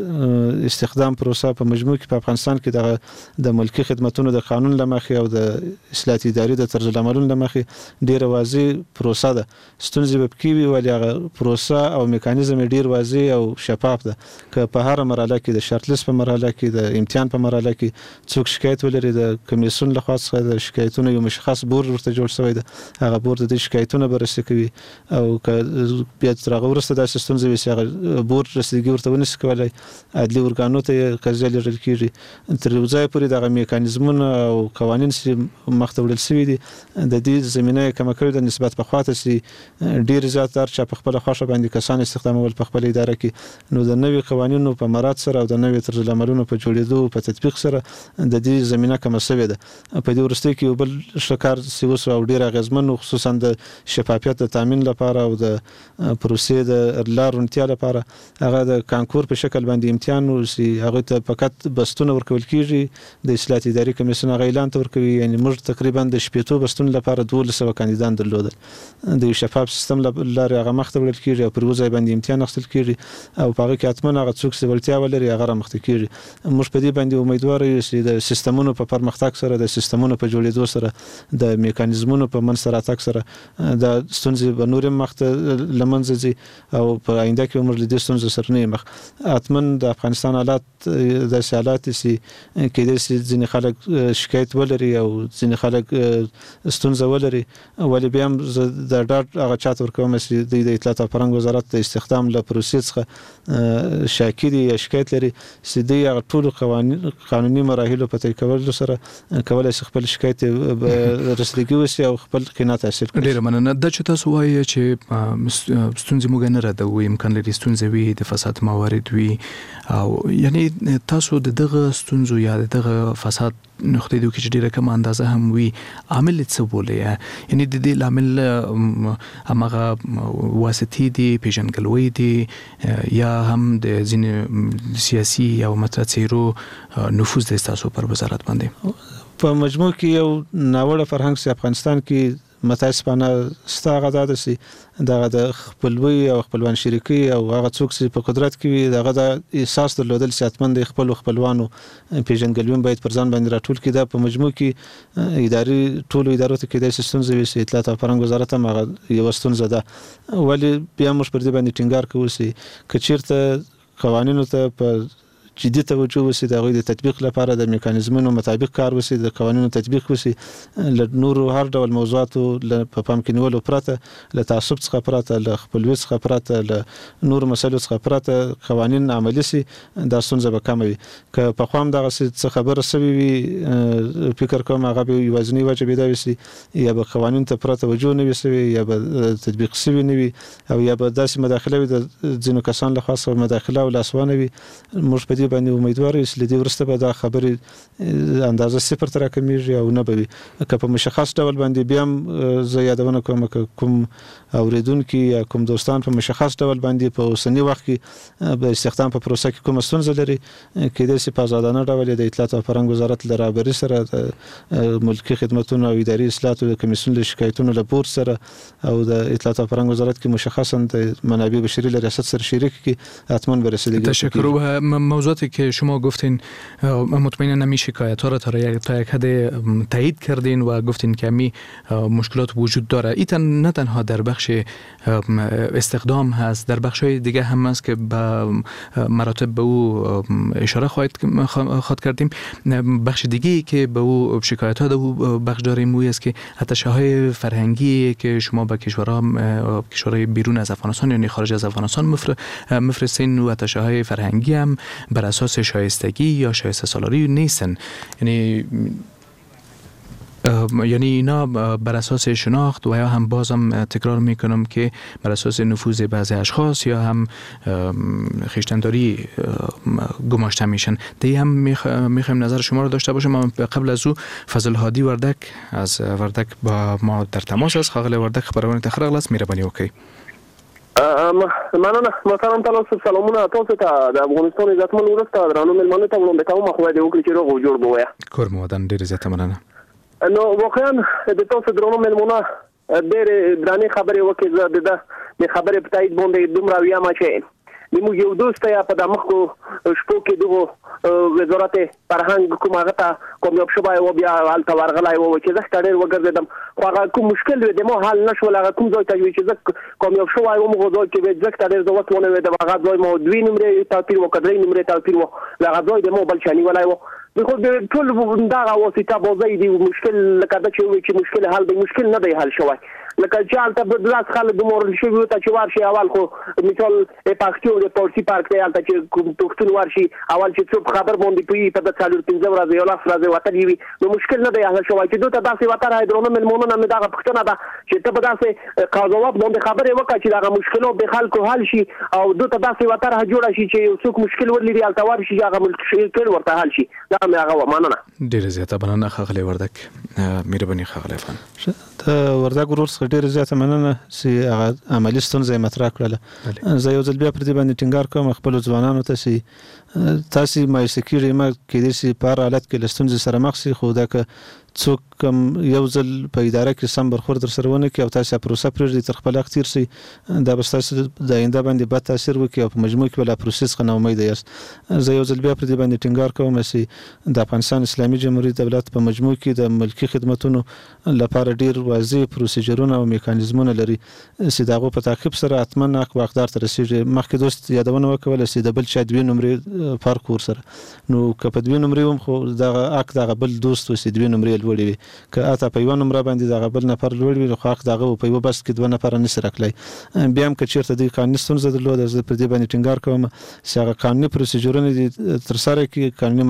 د استخدام پروسه په مجموع کې په افغانستان کې د ملکي خدمتونو د قانون له مخې او د اصلاحات اداري د طرز العملونو له مخې ډېره واضح پروسه ده. ستونزې به پکې وي ولې هغه پروسه او میکانیزم ډېر واضح او شفاف ده. که په هره مرحله کې د شرط لیست په مرحله کې د امتحان په مرحله کې څوک شکایت ولري، د کمیسیون لخوا څخه د شکایتونو یو مشخص بورډ ورته جوړ شوی ده، هغه بورډ د شکایتونو بررسي کوي او که بیا تر هغه وروسته داسې ستونزې وي چې هغه بورډ رسیدګي ورته ونشي کولی، عدلي ارګانو ته قضیه لیږل کېږي. تر یو ځایه پورې دغه میکانیزمونه او قوانین چې مخته وړل شوي دي د دې زمینه یې کمه کړې ده نسبت پخوا ته چې ډېر زیات هر چا په خپله خوښه باندې کسان استخدامول په خپله اداره کې. نو د نوي قوانینو په مراعات سره او د نوي طرز العملونو په جوړېدو په تطبیق سره د دې زمینه کمه شوې ده. په دې وروستیو کې یو بل شکار سیوس او ډیر اغیزمن خصوصا د شفافیت د تامین لپاره او د پروسې د لارونتیا لپاره هغه د کانکور په شکل باندې امتحان او هغه ته فقط بستونه ورکول کیږي. د اصلاحات اداري کمیسیون هغه اعلان ورکوي، یعنی موږ تقریبا د 12 بستون لپاره 1200 کاندیدان درلودل. د شفاف سیستم لپاره هغه مخته وړل کیږي او پر وځي باندې امتحان اخیستل کیږي او په هغه کې اتمن هغه څوک چې ولتیا ولري هغه مخته کیږي. موږ په دې باندې امیدوار یو چې د سیستمونو په پرمختګ سره د سیستمونو په جوړېدو سره د میکانیزمونو په منځ راتګ سره د ستونزې به نورې مخته لمنځه ځي او په آینده کې موږ له دې ستونزو سره نه مخ. اتمن د افغانستان حالات داسې حالات چې کېدای شي ځینې خلک شکایت ولري او ځینې خلک ستونزه ولري، ولې بیا هم د ډاډ هغه چاته ورکوم چې د اطلاعات او فرهنګ وزارت د استخدام له پروسې څخه شاکي دي یا شکایت لري چې دوی هغه ټول قانوني مراحلو په طی کولو سره کولی شي خپل شکایت رسیدګي وسي او خپل قناعت حاصل کړي. ډیره مننه. د چې تاسو وایي چې ستونزې موږ نه ردوو، امکان لري ستونزې وي، د فساد موارد وي، او یعنی تاسو دغه ستونزو یا دغه فساد نقطې د کې ډیره کم اندازه هم وي عامل څه بولې، یعنی د دې عامل هغه واسطې دي، پیژنګلوي دي یا هم د ځینې سیاسي او مترڅیرو نفوذ د تاسو پر وزارت باندې؟ په مجموع کې یو ناوړه فرهنګ چې افغانستان کې متاسفانه ستاغه داسي دغه د خپلوي او خپلوان شریکي او هغه څوک چې په قدرت کې وي دغه د احساس درلودل سیاستمند خپلوانو پیژنګلوین باید پر ځان باندې راټول کړي. دا په مجموع کې اداري ټولو ادارو ته کې د ستونزې وي چې اطلاعات او فرهنګ وزارت هم هغه یو ستونزه ده. ولی بیا موږ پر دې باندې ټینګار کوو چې کچیرته قوانینو ته په جدي توجه وشي د غوړي د تطبیق لپاره د میکانیزمونو مطابق کار وشي د قوانینو تطبیق وشي ل نورو هر ډول موضوعاتو په پام کې نیولو پرته ل تعصب څخه پرته ل خپلوي څخه پرته ل نورو مسایلو څخه پرته قوانین عملي سي د ستونزې به کم وي. که په خام دغه څه خبره سوي وي فکر کوم هغه به وزنی واجب دی وي یا به قوانین ته پرته توجه نه وي یا به تطبیق سوي نه وي او یا به داسې مداخله وي د ځینو کسان له خاصه مداخله او لاسوانه وي. موږ په دې باندې امیدوار یو چې لدی ورسته به دا خبرې اندازه صفر تر کمیږي او نه به که په مشخص ډول باندې بیا هم زه یادونه کوم کوم اوریدونکو یا کوم دوستان په مشخص ډول باندې په اوسنی وخت کې به استخدام په پروسه کې کوم ستونزه لري کې د سي په آزادانه ډول د اطلاعات او فرهنګ وزارت له رهبری سره د ملکی خدماتو او اداري اصلاحات او کمیسیون له شکایتونو له بورډ سره او د اطلاعات او فرهنګ وزارت کې مشخصا د منابع بشري له ریاست سره شریک کی حتما برسیدگی. تشکر. و موضوعاتی که شما گفتین مطمئنا نمی شکایت ها را تا یک حد تایید کردین و گفتین که می مشکلات وجود داره. این نه تنها در بخش استخدام هست، در بخش های دیگه هم هست که به مراتب به او اشاره خواهد کردیم. بخش دیگه که به او شکایت ها دو بخش داریم او است که اتشه های فرهنگی که شما به کشورهای بیرون از افغانستان یعنی خارج از افغانستان مفرستین و اتشه های فرهنگی هم بر اساس شایستگی یا شایسته سالاری نیستن. یعنی اینا بر اساس شناخت و یا هم بازم تکرار میکنم که بر اساس نفوذ بعضی اشخاص یا هم خویشتنداری گماشته میشن. دی هم میخوایم نظر شما رو داشته باشم. قبل از او فضل هادی وردک از وردک با ما در تماس است. خاغل وردک خبرونه تخرق لاس میربانی اوکی. مننه محترم تاسو سلامونه تاسو ته د افغانستان عزتمن ورسته درانو ملمنو ته وړاندې کوم خو دې وکړي چې روغ جوړ بویا کور مودن ډیر زیاته مننه. نو واقعا د تاسو درانو ملمنو ډېر درانه خبرې وکړي زه د خبرې په تایید باندې دومره ویام چې موږ یو دوست یا په دمخو شپو کې دغه وزارت فرهنګ کوم هغه ته کوم یو شوبای و بیا حالت ورغلای و چې زه ډېر وګرځیدم خو هغه کوم مشکل دی مو حل نشول. هغه کوم ځای ته چې زه کوم یو شوبای و مو ځای کې زه ډېر زوت ونه وې د هغه ځای مو دوی نمبر تاثیر وکړي نمبر تاثیر و هغه ځای د مو بل شانی ولای و خو د ټول دا واسطه بوزي دی مشکل لکه دا چې مشکل حل دی مشکل نه دی حل شوی لکه چې حالت بدلاس خلک د مور شي وي ته چې ورشي اول خو مثال پاکستان د پورسي پارک ته حالت چې پښتون ورشي اول چې څوک خبر باندې پوي په د څالور 15 ورځې یو لاس راځي وته دی نو مشکل نه دی حل شوی چې دوی ته داسې وته راځي درونه ملمونونه مې دا پښتنه ده چې ته په داسې قضاوت باندې خبرې وکړي چې دا مشکلات به خلکو حل شي او دوی ته داسې وته را جوړ شي چې څوک مشکل ورلري حالت ورشي هغه مشکل ورته حل شي. دا مې هغه مننه. ډیر زیاته مننه خاغلی وردک. مهرباني خاغلی افغان. وردک ورور څخه ډیر زیاته مننه چې هغه عملی ستونزې مطرح کړله. زه یو ځل بیا پر دې باندې ټینګار کوم خپل ځوانانو ته چې تاسو مایوسه کیږئ ما کې دې چې په حالت کې لستونزې سره مخ شي خو دا که څوک یو ځل په اداره کې سم برخورد سره ونه کوي او تاسو پروسه پرېږدئ تر خپل وخت تیر شي دا به تاسو د آینده باندې بد تاثیر وکړي او په مجموع کې بل پروسس څخه امید یاست. زه یو ځل بیا پر دې باندې ټینګار کوم چې د افغانستان اسلامي جمهوریت دولت په مجموع کې د ملکی خدماتو لپاره ډیر واضح پروسیجرونه او میکانیزمونه لري چې دغه په تعقیب سره اتمن حق واقدار تر رسیدي. مخکې دوست یادونه وکول چې د بل چا دوی نمرې فرق ور سره نو کپ دوی نمرې هم خو دغه حق دغه بل دوست وسې دوی نمرې لوړې وي که اته په یو نمبر باندې دغه بل نفر لوړ وي خو حق دغه په یو بس کې دوه نفر نه سره کړی. بیا هم که چیرته د قانوني ستونزې درلوده زه پر دې باندې ټینګار کوم چې هغه قانوني پروسیجرونه دي تر سره کې قانوني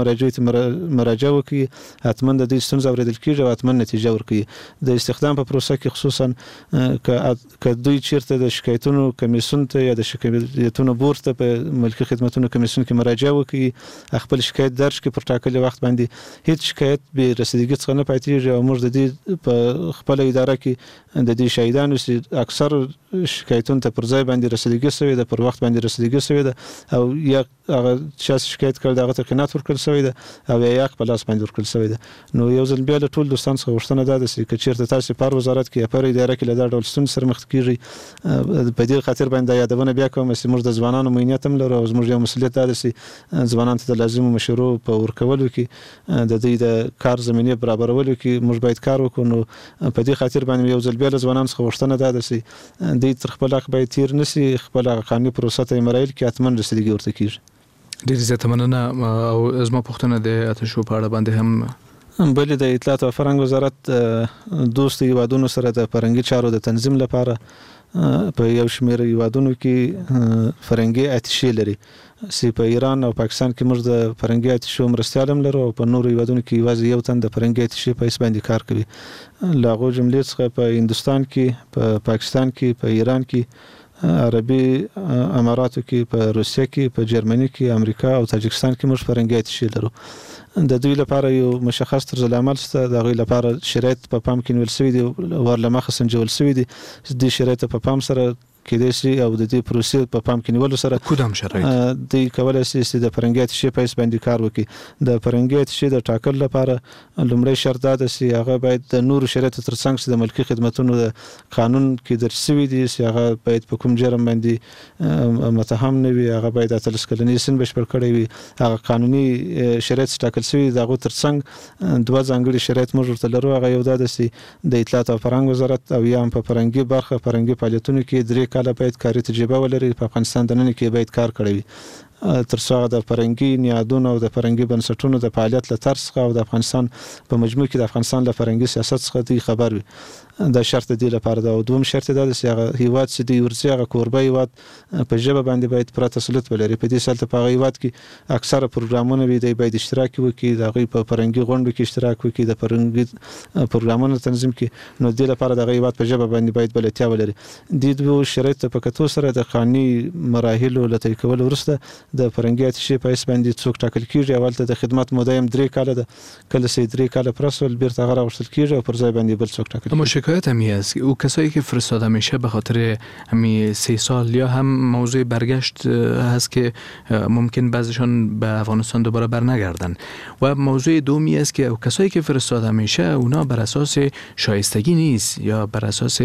مراجعه وکړي اتمن د دې ستونزې اوریدل کیږي او اتمن نتیجه ورکړي. د استخدام په پروسه کې خصوصا که دوی چیرته د شکایتونو کمیسیون ته یا د شکایتونو بورډ ته په ملکی خدماتو کمیسیون کې مراجعه وکړي خپل شکایت درج کړي پر ټاکلي وخت باندې هیڅ شکایت به رسیدګي څخه نه پاتېږي او موږ د دې په خپل اداره کې د دې شاهدانو چې اکثر شکایتونو ته پر ځای باندې رسیدګي شوې ده، پر وخت باندې رسیدګي شوې ده، او یا هغه چې شکایت کړ دغه ته قناعت ورکړل شوې ده او یا په لاس باندې ورکړل شوې ده. نو یو ځل بیا له ټول دوستانو څخه غوښتنه ده چې چیرته تاسو پر وزارت کې یا پر اداره کې له دا ډول ستونزې سره مخ کیږي، په دې خاطر باندې یادونه بیا کوم چې موږ د ځوانانو مینیت هم لرو او زموږ یو مسؤلیت ده چې ځوانانو ته د لازمو مشورو په ورکولو کې د دې د کار زمینه برابرولو کې موږ باید کار وکړو. نو په دې خاطر باندې یو ځل بیا له ځوانانو څخه غوښتنه ده چې د تر خپل حق باید تیر نسی، خپل قانوني پروسه ته مراحل کې اتمن رسیدګي ورته کیږي. ډیر زیاته مننه. او زما پوښتنه د آتشو په اړه باندې هم بل د اطلاعات او فرهنګ وزارت دوست هیوادونو سره د فرهنګي چارو د تنظیم لپاره په یو شمېر هیوادونو کې فرهنګي اتشې لري، چې په ایران او پاکستان کې موږ د فرهنګي اتشو مرستیال هم لرو او په نورو هیوادونو کې یوازې یو تن د فرهنګي اتشې په حیث باندې کار کوي. له هغو جملې څخه په هندوستان کې، په پاکستان کې، په ایران کې، عربي اماراتو کې، په روسیه کې، په جرمني کې، امریکا او تاجکستان کې موږ فرهنګي اتشې لرو. د دوی لپاره یو مشخص طرز العمل شته، د هغوی لپاره شرایط په پام کې نیول شوي دي، ورلمخه سنجول شوي دي. د شرایط په پام سره کېدای شي او د دې پروسې په پام کې نیولو سره کودام شرایط د کولای شي چې د فرهنګي اتشې په حیث باندې کار وکړي. د فرهنګي اتشې د ټاکلو لپاره لومړی شرط دا ده چې هغه باید د نورو شرایطو ترڅنګ چې د ملکي خدمتونو د قانون کې درج شوي دي، چې هغه باید په کوم جرم باندې متهم نه وي، هغه باید 18 کلنۍ سن بشپړ کړی وي، هغه قانوني شرایط ټاکل شوي د هغو ترڅنګ دوه ځانګړي شرایط موږ ورته لرو. هغه یو دا ده چې د اطلاعات او فرهنګ وزارت او یا هم په فرهنګي برخه فرهنګي فعالیتونو کې 3 کاله باید کاري تجربه ولري، په افغانستان دننه کې باید کار کړی وي، تر څو د فرهنګي نیادونو او د فرهنګي بنسټونو د فعالیت له طرز څخه او د افغانستان په مجموع کې د افغانستان له فرهنګي سیاست څخه دی خبر وي. دا شرط دی لپاره دا. او دوم شرط دا چې هغه هیواد چې دی ورځي هغه کوربه هیواد په ژبه باندې باید پوره تسلط ولري. په دې سالته په هیواد کې اکثره پروګرامونه وي، دی باید اشتراک وکړي، د هغوی په فرهنګي غونډو کې اشتراک وکړي، د فرهنګي پروګرامونو تنظیم کړي. نو دې لپاره د هیواد په ژبه باندې باید بلدتیا ولري. د دوه شرایط په کتو سره د قانوني مراحلو له طی کولو وروسته د فرهنګي اتشې په حیث باندې څوک ټاکل کیږي. اول د خدمت موده هم 3 کاله ده، کله چې 3 کاله پرسول بیرته هغه راوستل کیږي او پر ځای باندې بل څوک ټاکل. اما شکایت هم هست او کسایی که فرستاده میشه به خاطر همین 3 سال یا هم موضوع برگشت هست که ممکن بعضیشون به افغانستان دوباره برنگردن، و موضوع دومی است که کسایی که فرستاده میشه اونا بر اساس شایستگی نیست، یا بر اساس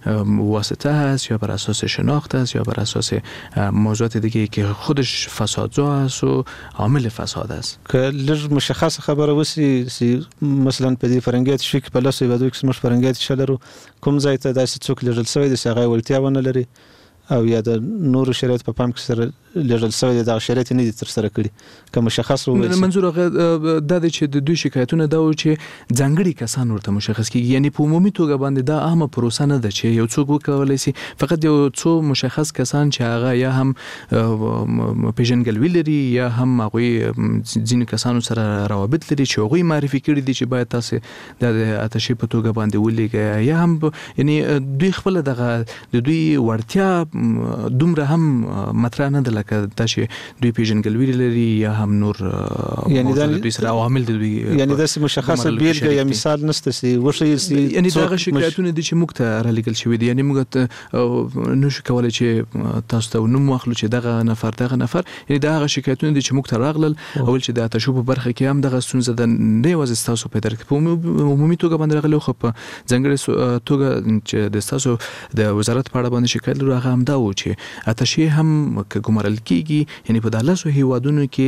واسطه هست، یا بر اساس شناخت است، یا بر اساس موضوعات دیگه که خودش فسادزا است و عامل فساد است. که لږ مشخص خبره وسی مثلا په دې فرهنګي اتشې کې په لاسو یوادو کې موږ فرهنګي اتشې لرو، کوم ځای ته داسې څوک لېږل شوی دی چې هغه ولتیا ونه لري او یا د نورو شرایط په پام کې سره لېږل شوی دی، دغه شرایط نه دي ترسره کړي. که مشخص وویل شي، منظور هغه دا دی چې د دوی شکایتونه دا و چې ځانګړي کسان ورته مشخص کیږي، یعنی په عمومي توګه باندې دا اهمه پروسه نه ده چې یو څوک وکولای شي، فقط یو څو مشخص کسان چې هغه یا هم پیژنګلوي لري یا هم هغوی ځینې کسانو سره روابط لري چې هغوی معرفي کړي دي چې باید تاسو د اتشې په توګه باندې ولېږئ، یا هم یعنی دوی خپل دغه د دوی وړتیا دومره هم مطرح نه ده لکه دا چې دوی پیژنګلوي لري یا هم نور یعنی دا دوی سره عوامل د دوی یعنی داسې مشخصه بیلګه یا مثال نشته چې وښیي چې یعنی دغه شکایتونه دي چې موږ ته رالیږل شوي دي، یعنی موږ نشو کولی چې تاسو ته نوم واخلو چې دغه نفر، یعنی دغه شکایتونه دي چې موږ ته راغلل، اول چې د اتشو په برخه کې هم دغه ستونزه ده، نه یوازې تاسو په درک په عمومي توګه باندې راغلی، خو په ځانګړې توګه چې د تاسو د وزارت په اړه باندې شکایت لرو هغه هم دا و چې اتشې هم که ګمارل کیږي، یعنی په 10 هیوادونو کې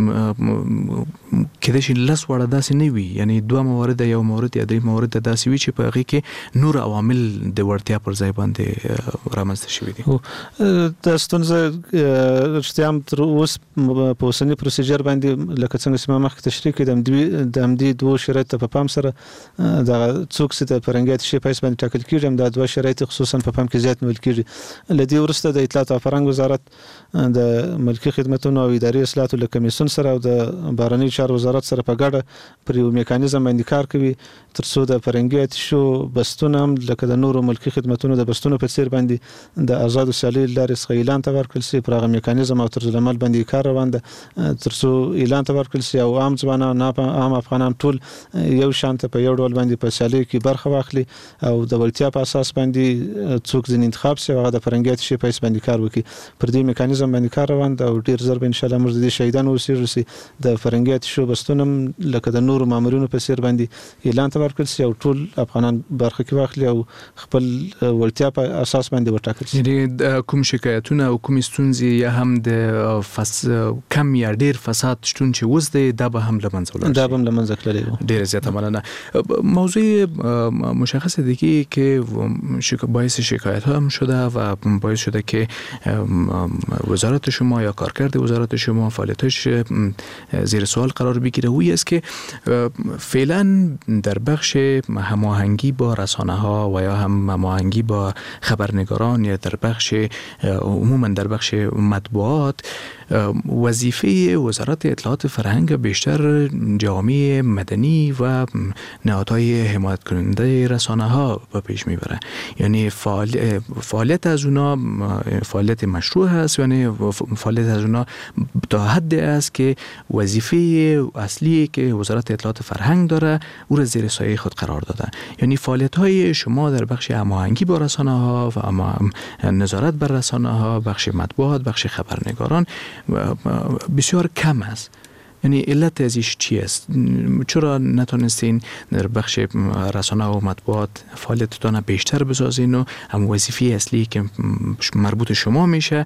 کېدای شي 10 وړه داسې نه وي، یعنی 2 موارد یا مورد یا 3 موارد داسې وي چې په هغه کې نور عوامل د وړتیا پر ځای باندې رامنځته شوي دي. دا ستونزه رښتیا هم تر اوس په اوسني پروسیجر باندې لکه څنګه چې ما مخکې تشریح کړم د همدې 2 شرایطو په پام سره د څوک چې د فرهنګي اتشې په حیث باندې ټاکل کېږي، دا 2 شرایط خصوصا په پام کې زیات نیول کېږي. له دې وروسته د اطلاعات او فرهنګ وزارت د ملکی خدماتو او اداري اصلاحاتو له کمیسیون سره او د بهرنی چارو وزارت سره په ګډه پر یو میکانیزم باندې کار کوي ترڅو د فرنګي اتشو بستونه هم لکه د نورو ملکی خدماتو د بستونو په څیر باندې د آزاد سیالي لارې څخه اعلان ته ورکړل شي پر هغه میکانیزم او طرز العمل باندې کار روان ده ترڅو اعلان ته ورکړل شي او عام ځوانان عام افغانان ټول یو شانته په یو ډول باندې په سیالي کې برخه واخلي او د ولتیا په اساس باندې څوک ځین انتخاب شي هغه د فرنګي اتشي په اساس باندې کار وکړي پر دې میکانیزم باندې کار روان ده او ډیر زر به ان شاء الله موږ د شهیدانو وسیږي د فرنګي اتشو بستونم لکه د نورو مامورینو په سیر باندې اعلان ته ورکړل شي او ټول افغانان برخه کې واخلي او خپل ولتیا په اساس باندې وټاکل شي. یعنی کوم شکایتونه او کوم ستونزې یا هم د کم یا ډیر فساد شتون چې اوس دی دا به هم لمنځه ولاړ شي. دا به هم لمنځه تللی ډیر زیاته مننه. موضوع مشخص دیگه که باعث شکایت هم شده و باعث شده که وزارت شما یا کارکرد وزارت شما فعالیتش زیر سوال قرار بگیره و است که فعلا در بخش هماهنگی با رسانه ها و یا هم هماهنگی با خبرنگاران یا در بخش عموما در بخش مطبوعات وظیفه وزارت اطلاعات فرهنگ بیشتر جامعه مدنی و نهادهای حمایت کننده رسانه ها به پیش میبره. یعنی فعالیت از اونا فعالیت مشروع هست، یعنی فعالیت از اونا تا حد است که وظیفه اصلی که وزارت اطلاعات فرهنگ داره او را زیر سایه خود قرار داده. یعنی فعالیت های شما در بخش هماهنگی با رسانه ها و نظارت بر رسانه ها، بخش مطبوعات، بخش خبرنگاران بسیار کم است. یعنی علت ازش چی است؟ چرا نتونستین در بخش رسانه و مطبوعات فعالیتتان بیشتر بسازین و هم وظیفه اصلی که مربوط شما میشه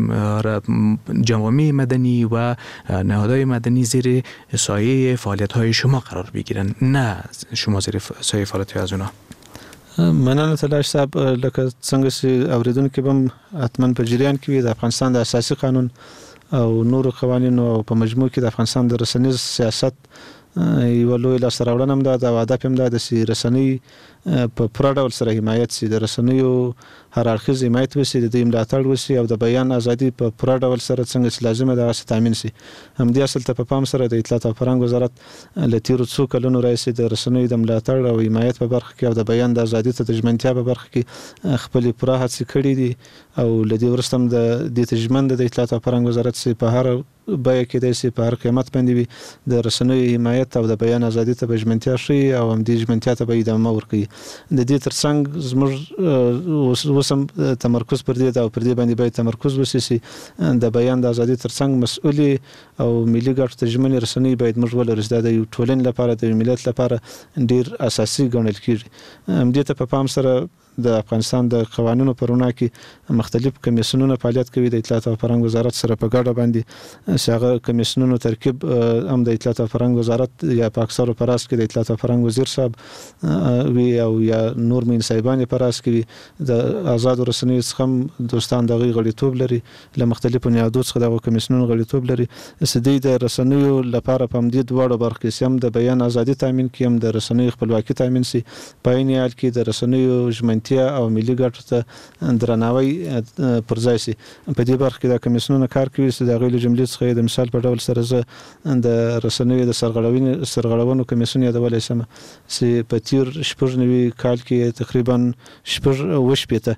جوامع مدنی و نهادهای مدنی زیر سایه فعالیت‌های شما قرار بگیرن، نه شما زیر سایه فعالیت از اونا؟ مننه تلاش صاحب، لکه څنګه چې اوریدونکو بم اتمن په جریان کې د افغانستان د اساسي قانون او نورو قوانینو او په مجموع کې د افغانستان د رسنیز سیاست یو لوی لاسته راوړنه هم ده او هدف هم ده چې رسنۍ په پوره ډول سره حمایت شي، د رسنیو هر اړخیز حمایت وشي، د دوی ملاتړ وشي او د بیان ازادي په پوره ډول سره څنګه چې لازمه ده هغه تامین شي. همدې اصل ته په پام سره د اطلاعات او فرهنګ وزارت له تیرو څو کلونو راهیسې د رسنیو د ملاتړ او حمایت په برخه کې او د بیان د ازادي ته د ژمنتیا په برخه کې خپل پوره هڅې کړې دي او له دې وروسته هم د تجمن د اطلاعات او فرهنګ وزارت سي په هر بای کې د سي په هر قیمت باندې وي د رسنیو حمایت او د بیان ازادي ته به ژمنتیا شي او هم د ژمنتیا ته به ادامه ورکړي. د دې ترڅنګ زموږ وسم تمرکز پر دې او پر دې باندې باید تمرکز وشي د بیان د ازادي ترڅنګ مسؤلي او ملي ګټو ته ژمنې رسنۍ باید موږ ولرو چې د یو ټولنې لپاره د ملت لپاره ډیر اساسي ګڼل کیږي. دې ته په پام سره د افغانستان د قوانینو په رڼا کې مختلف کمیسیونونه فعالیت کوي. د اطلاعات او فرهنګ وزارت سره په ګډه باندې څنګه کمیسیونونو ترکیب هم د اطلاعات او فرهنګ وزارت یا په اکثرو پراس کې د اطلاعات او فرهنګ وزیر صاحب وی او یا نور مين صاحبان پراس کې د آزاد رسنیو څخه دوستان دغه غړیتوب لري، له مختلفو نهادونو څخه دغه کمیسیونونو غړیتوب لري. سدي د رسنیو لپاره په مدې دوړو برخې سم د بیان ازادي تامین کې هم د رسنیو خپلواکي تامین سي، په عین حال کې د رسنیو ژمنتیا او ملي ګټو ته درناوی پر ځای سي. په دې برخه کې د کمیسیونونو کار کوي چې د غوښتنې جملې څخه د مثال په ډول سره زه د رسنیو د سرغړونو کمیسیون یادولای شم چې په تیر شپږ کال کې تقریبا شپږ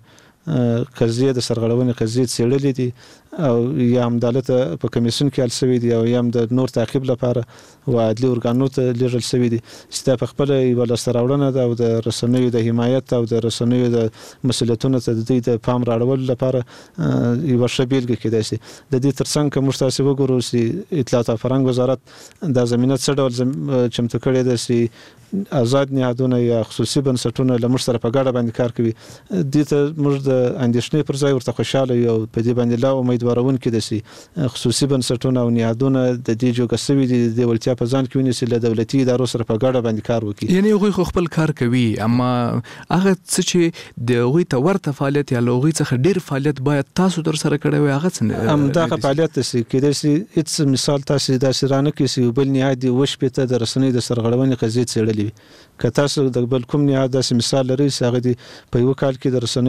قضیه د سرغړونې قضیه څېړلې دي او یا هم دالته په کمیسیون کې حل شوی دی او یا هم د نور تعقیب لپاره و عدلي ارګانو ته لیږل شوی دی چې په خپل یو لاسته راوړنه ده او د رسنیو د حمایت او د رسنیو د مسؤلیتونو ته د دې د پام راوړل لپاره یو ښه بیلګه کېدای شي. د دې ترڅنګ کوم تاسو وګورئ چې اطلاعات او فرهنګ وزارت د ضمانت څه ډول چمتو کړی دی چې آزاد نهادونه یا خصوصي بنسټونه له موږ سره په ګډه باندې کار کوي. دې ته موږ د اندېښنې پر ځای ورته خوشاله یو په دې باندې لا امیدوارونکي دي چې خصوصي بنسټونه او نهادونه د دې جوګه سوي دي د ولتیا په ځان کې ونیسي له دولتي ادارو سره په ګډه باندې کار وکړي. یعنی هغوی خپل کار کوي، اما هغه څه چې د هغوی ته ورته فعالیت یا هغوی څخه ډیر فعالیت باید تاسو در سره کړی وي هغه څه هم دا فعالیت چې کېدای شي هیڅ مثال تاسو دا سرانه کې سی بل نهادي وشپته د رسنۍ د سرغړونې قضیه څېړلې وي. که تاسو د بل کوم نهاد داسې مثال لري چې هغه په یو کال کې د رسنۍ د سرغړونې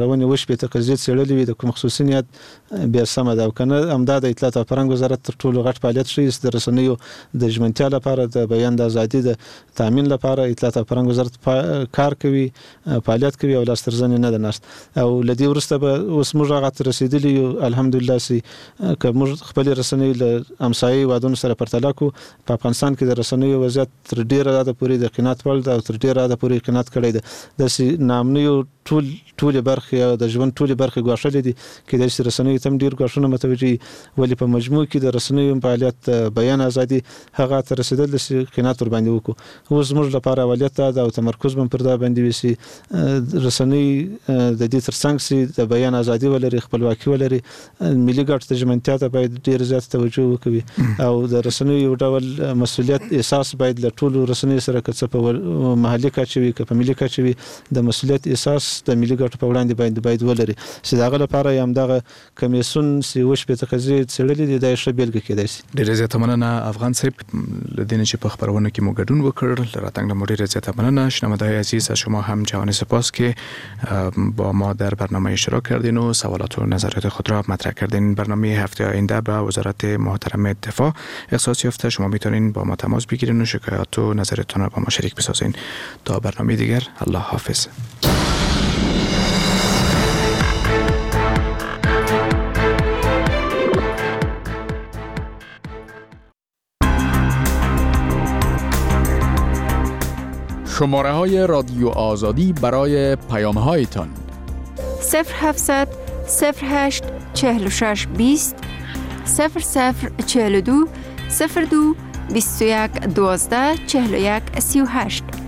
خبرونه وش به تقضیه څېړلې وي د کوم خصوصي نیت بیا سم ده او کنه همدا د اطلاعات او فرهنګ وزارت تر ټولو غټ فعالیت شي د رسنیو د ژمنتیا لپاره د بیان د ازادي د تامین لپاره اطلاعات او فرهنګ وزارت کار کوي فعالیت کوي او لاسترزنه نه ده نشته او لدی ورسته به اوس موږ هغه رسیدلی یو الحمدلله سي که موږ خپل رسنۍ له امسایي وادونو سره پرتله کو په افغانستان کې د رسنیو وضعیت تر ډیره د پوری د قناعت وړ ده او تر ډیره د پوری قناعت کړی ده د نامنیو ټول برخه او د ژوند ټول برخه غوښلې دي کې د رسنیو تم ډیر غوښنه متوجي ولی په مجموع کې د رسنیو فعالیت بیان ازادي هغه تر رسیدل د قناعت ور باندې وکړو اوس موږ لپاره اولویت ده او تمرکز هم پر دا باندې وسی رسنۍ د دې ترڅنګ سي د بیان ازادي ولري خپلواکي ولري ملي ګټ ته ژمنتیا ته باید ډیر زیات توجه وکړي او د رسنیو یو ډول مسولیت احساس باید له ټولو رسنیو سره کڅ په محلي کچوي که په ملي کچوي د مسولیت احساس د ملي ګټو په وړاندې باید ولري چې داغه لپاره یم دغه کمیسون سی وش په تقاضي څېړلې دي د شبیلګه کېدای شي ډېر زیات مننه افغان صاحب لدین چې په خبرونه کې مو ګډون وکړ لراتنګ د مدیر زیات مننه شنونده‌های عزیز از شما هم جهان سپاس که با ما در برنامه اشتراک کردین و سوالات و نظرات خود را مطرح کردین. برنامه هفته آینده به وزارت محترم دفاع اختصاص یافته شما میتونین با ما تماس بگیرین و شکایات و نظرتون را با ما شریک بسازین. تا برنامه دیگر الله حافظ. شماره های رادیو آزادی برای پیام هایتان 0700 08 46 20 0042 02 21 12 41 38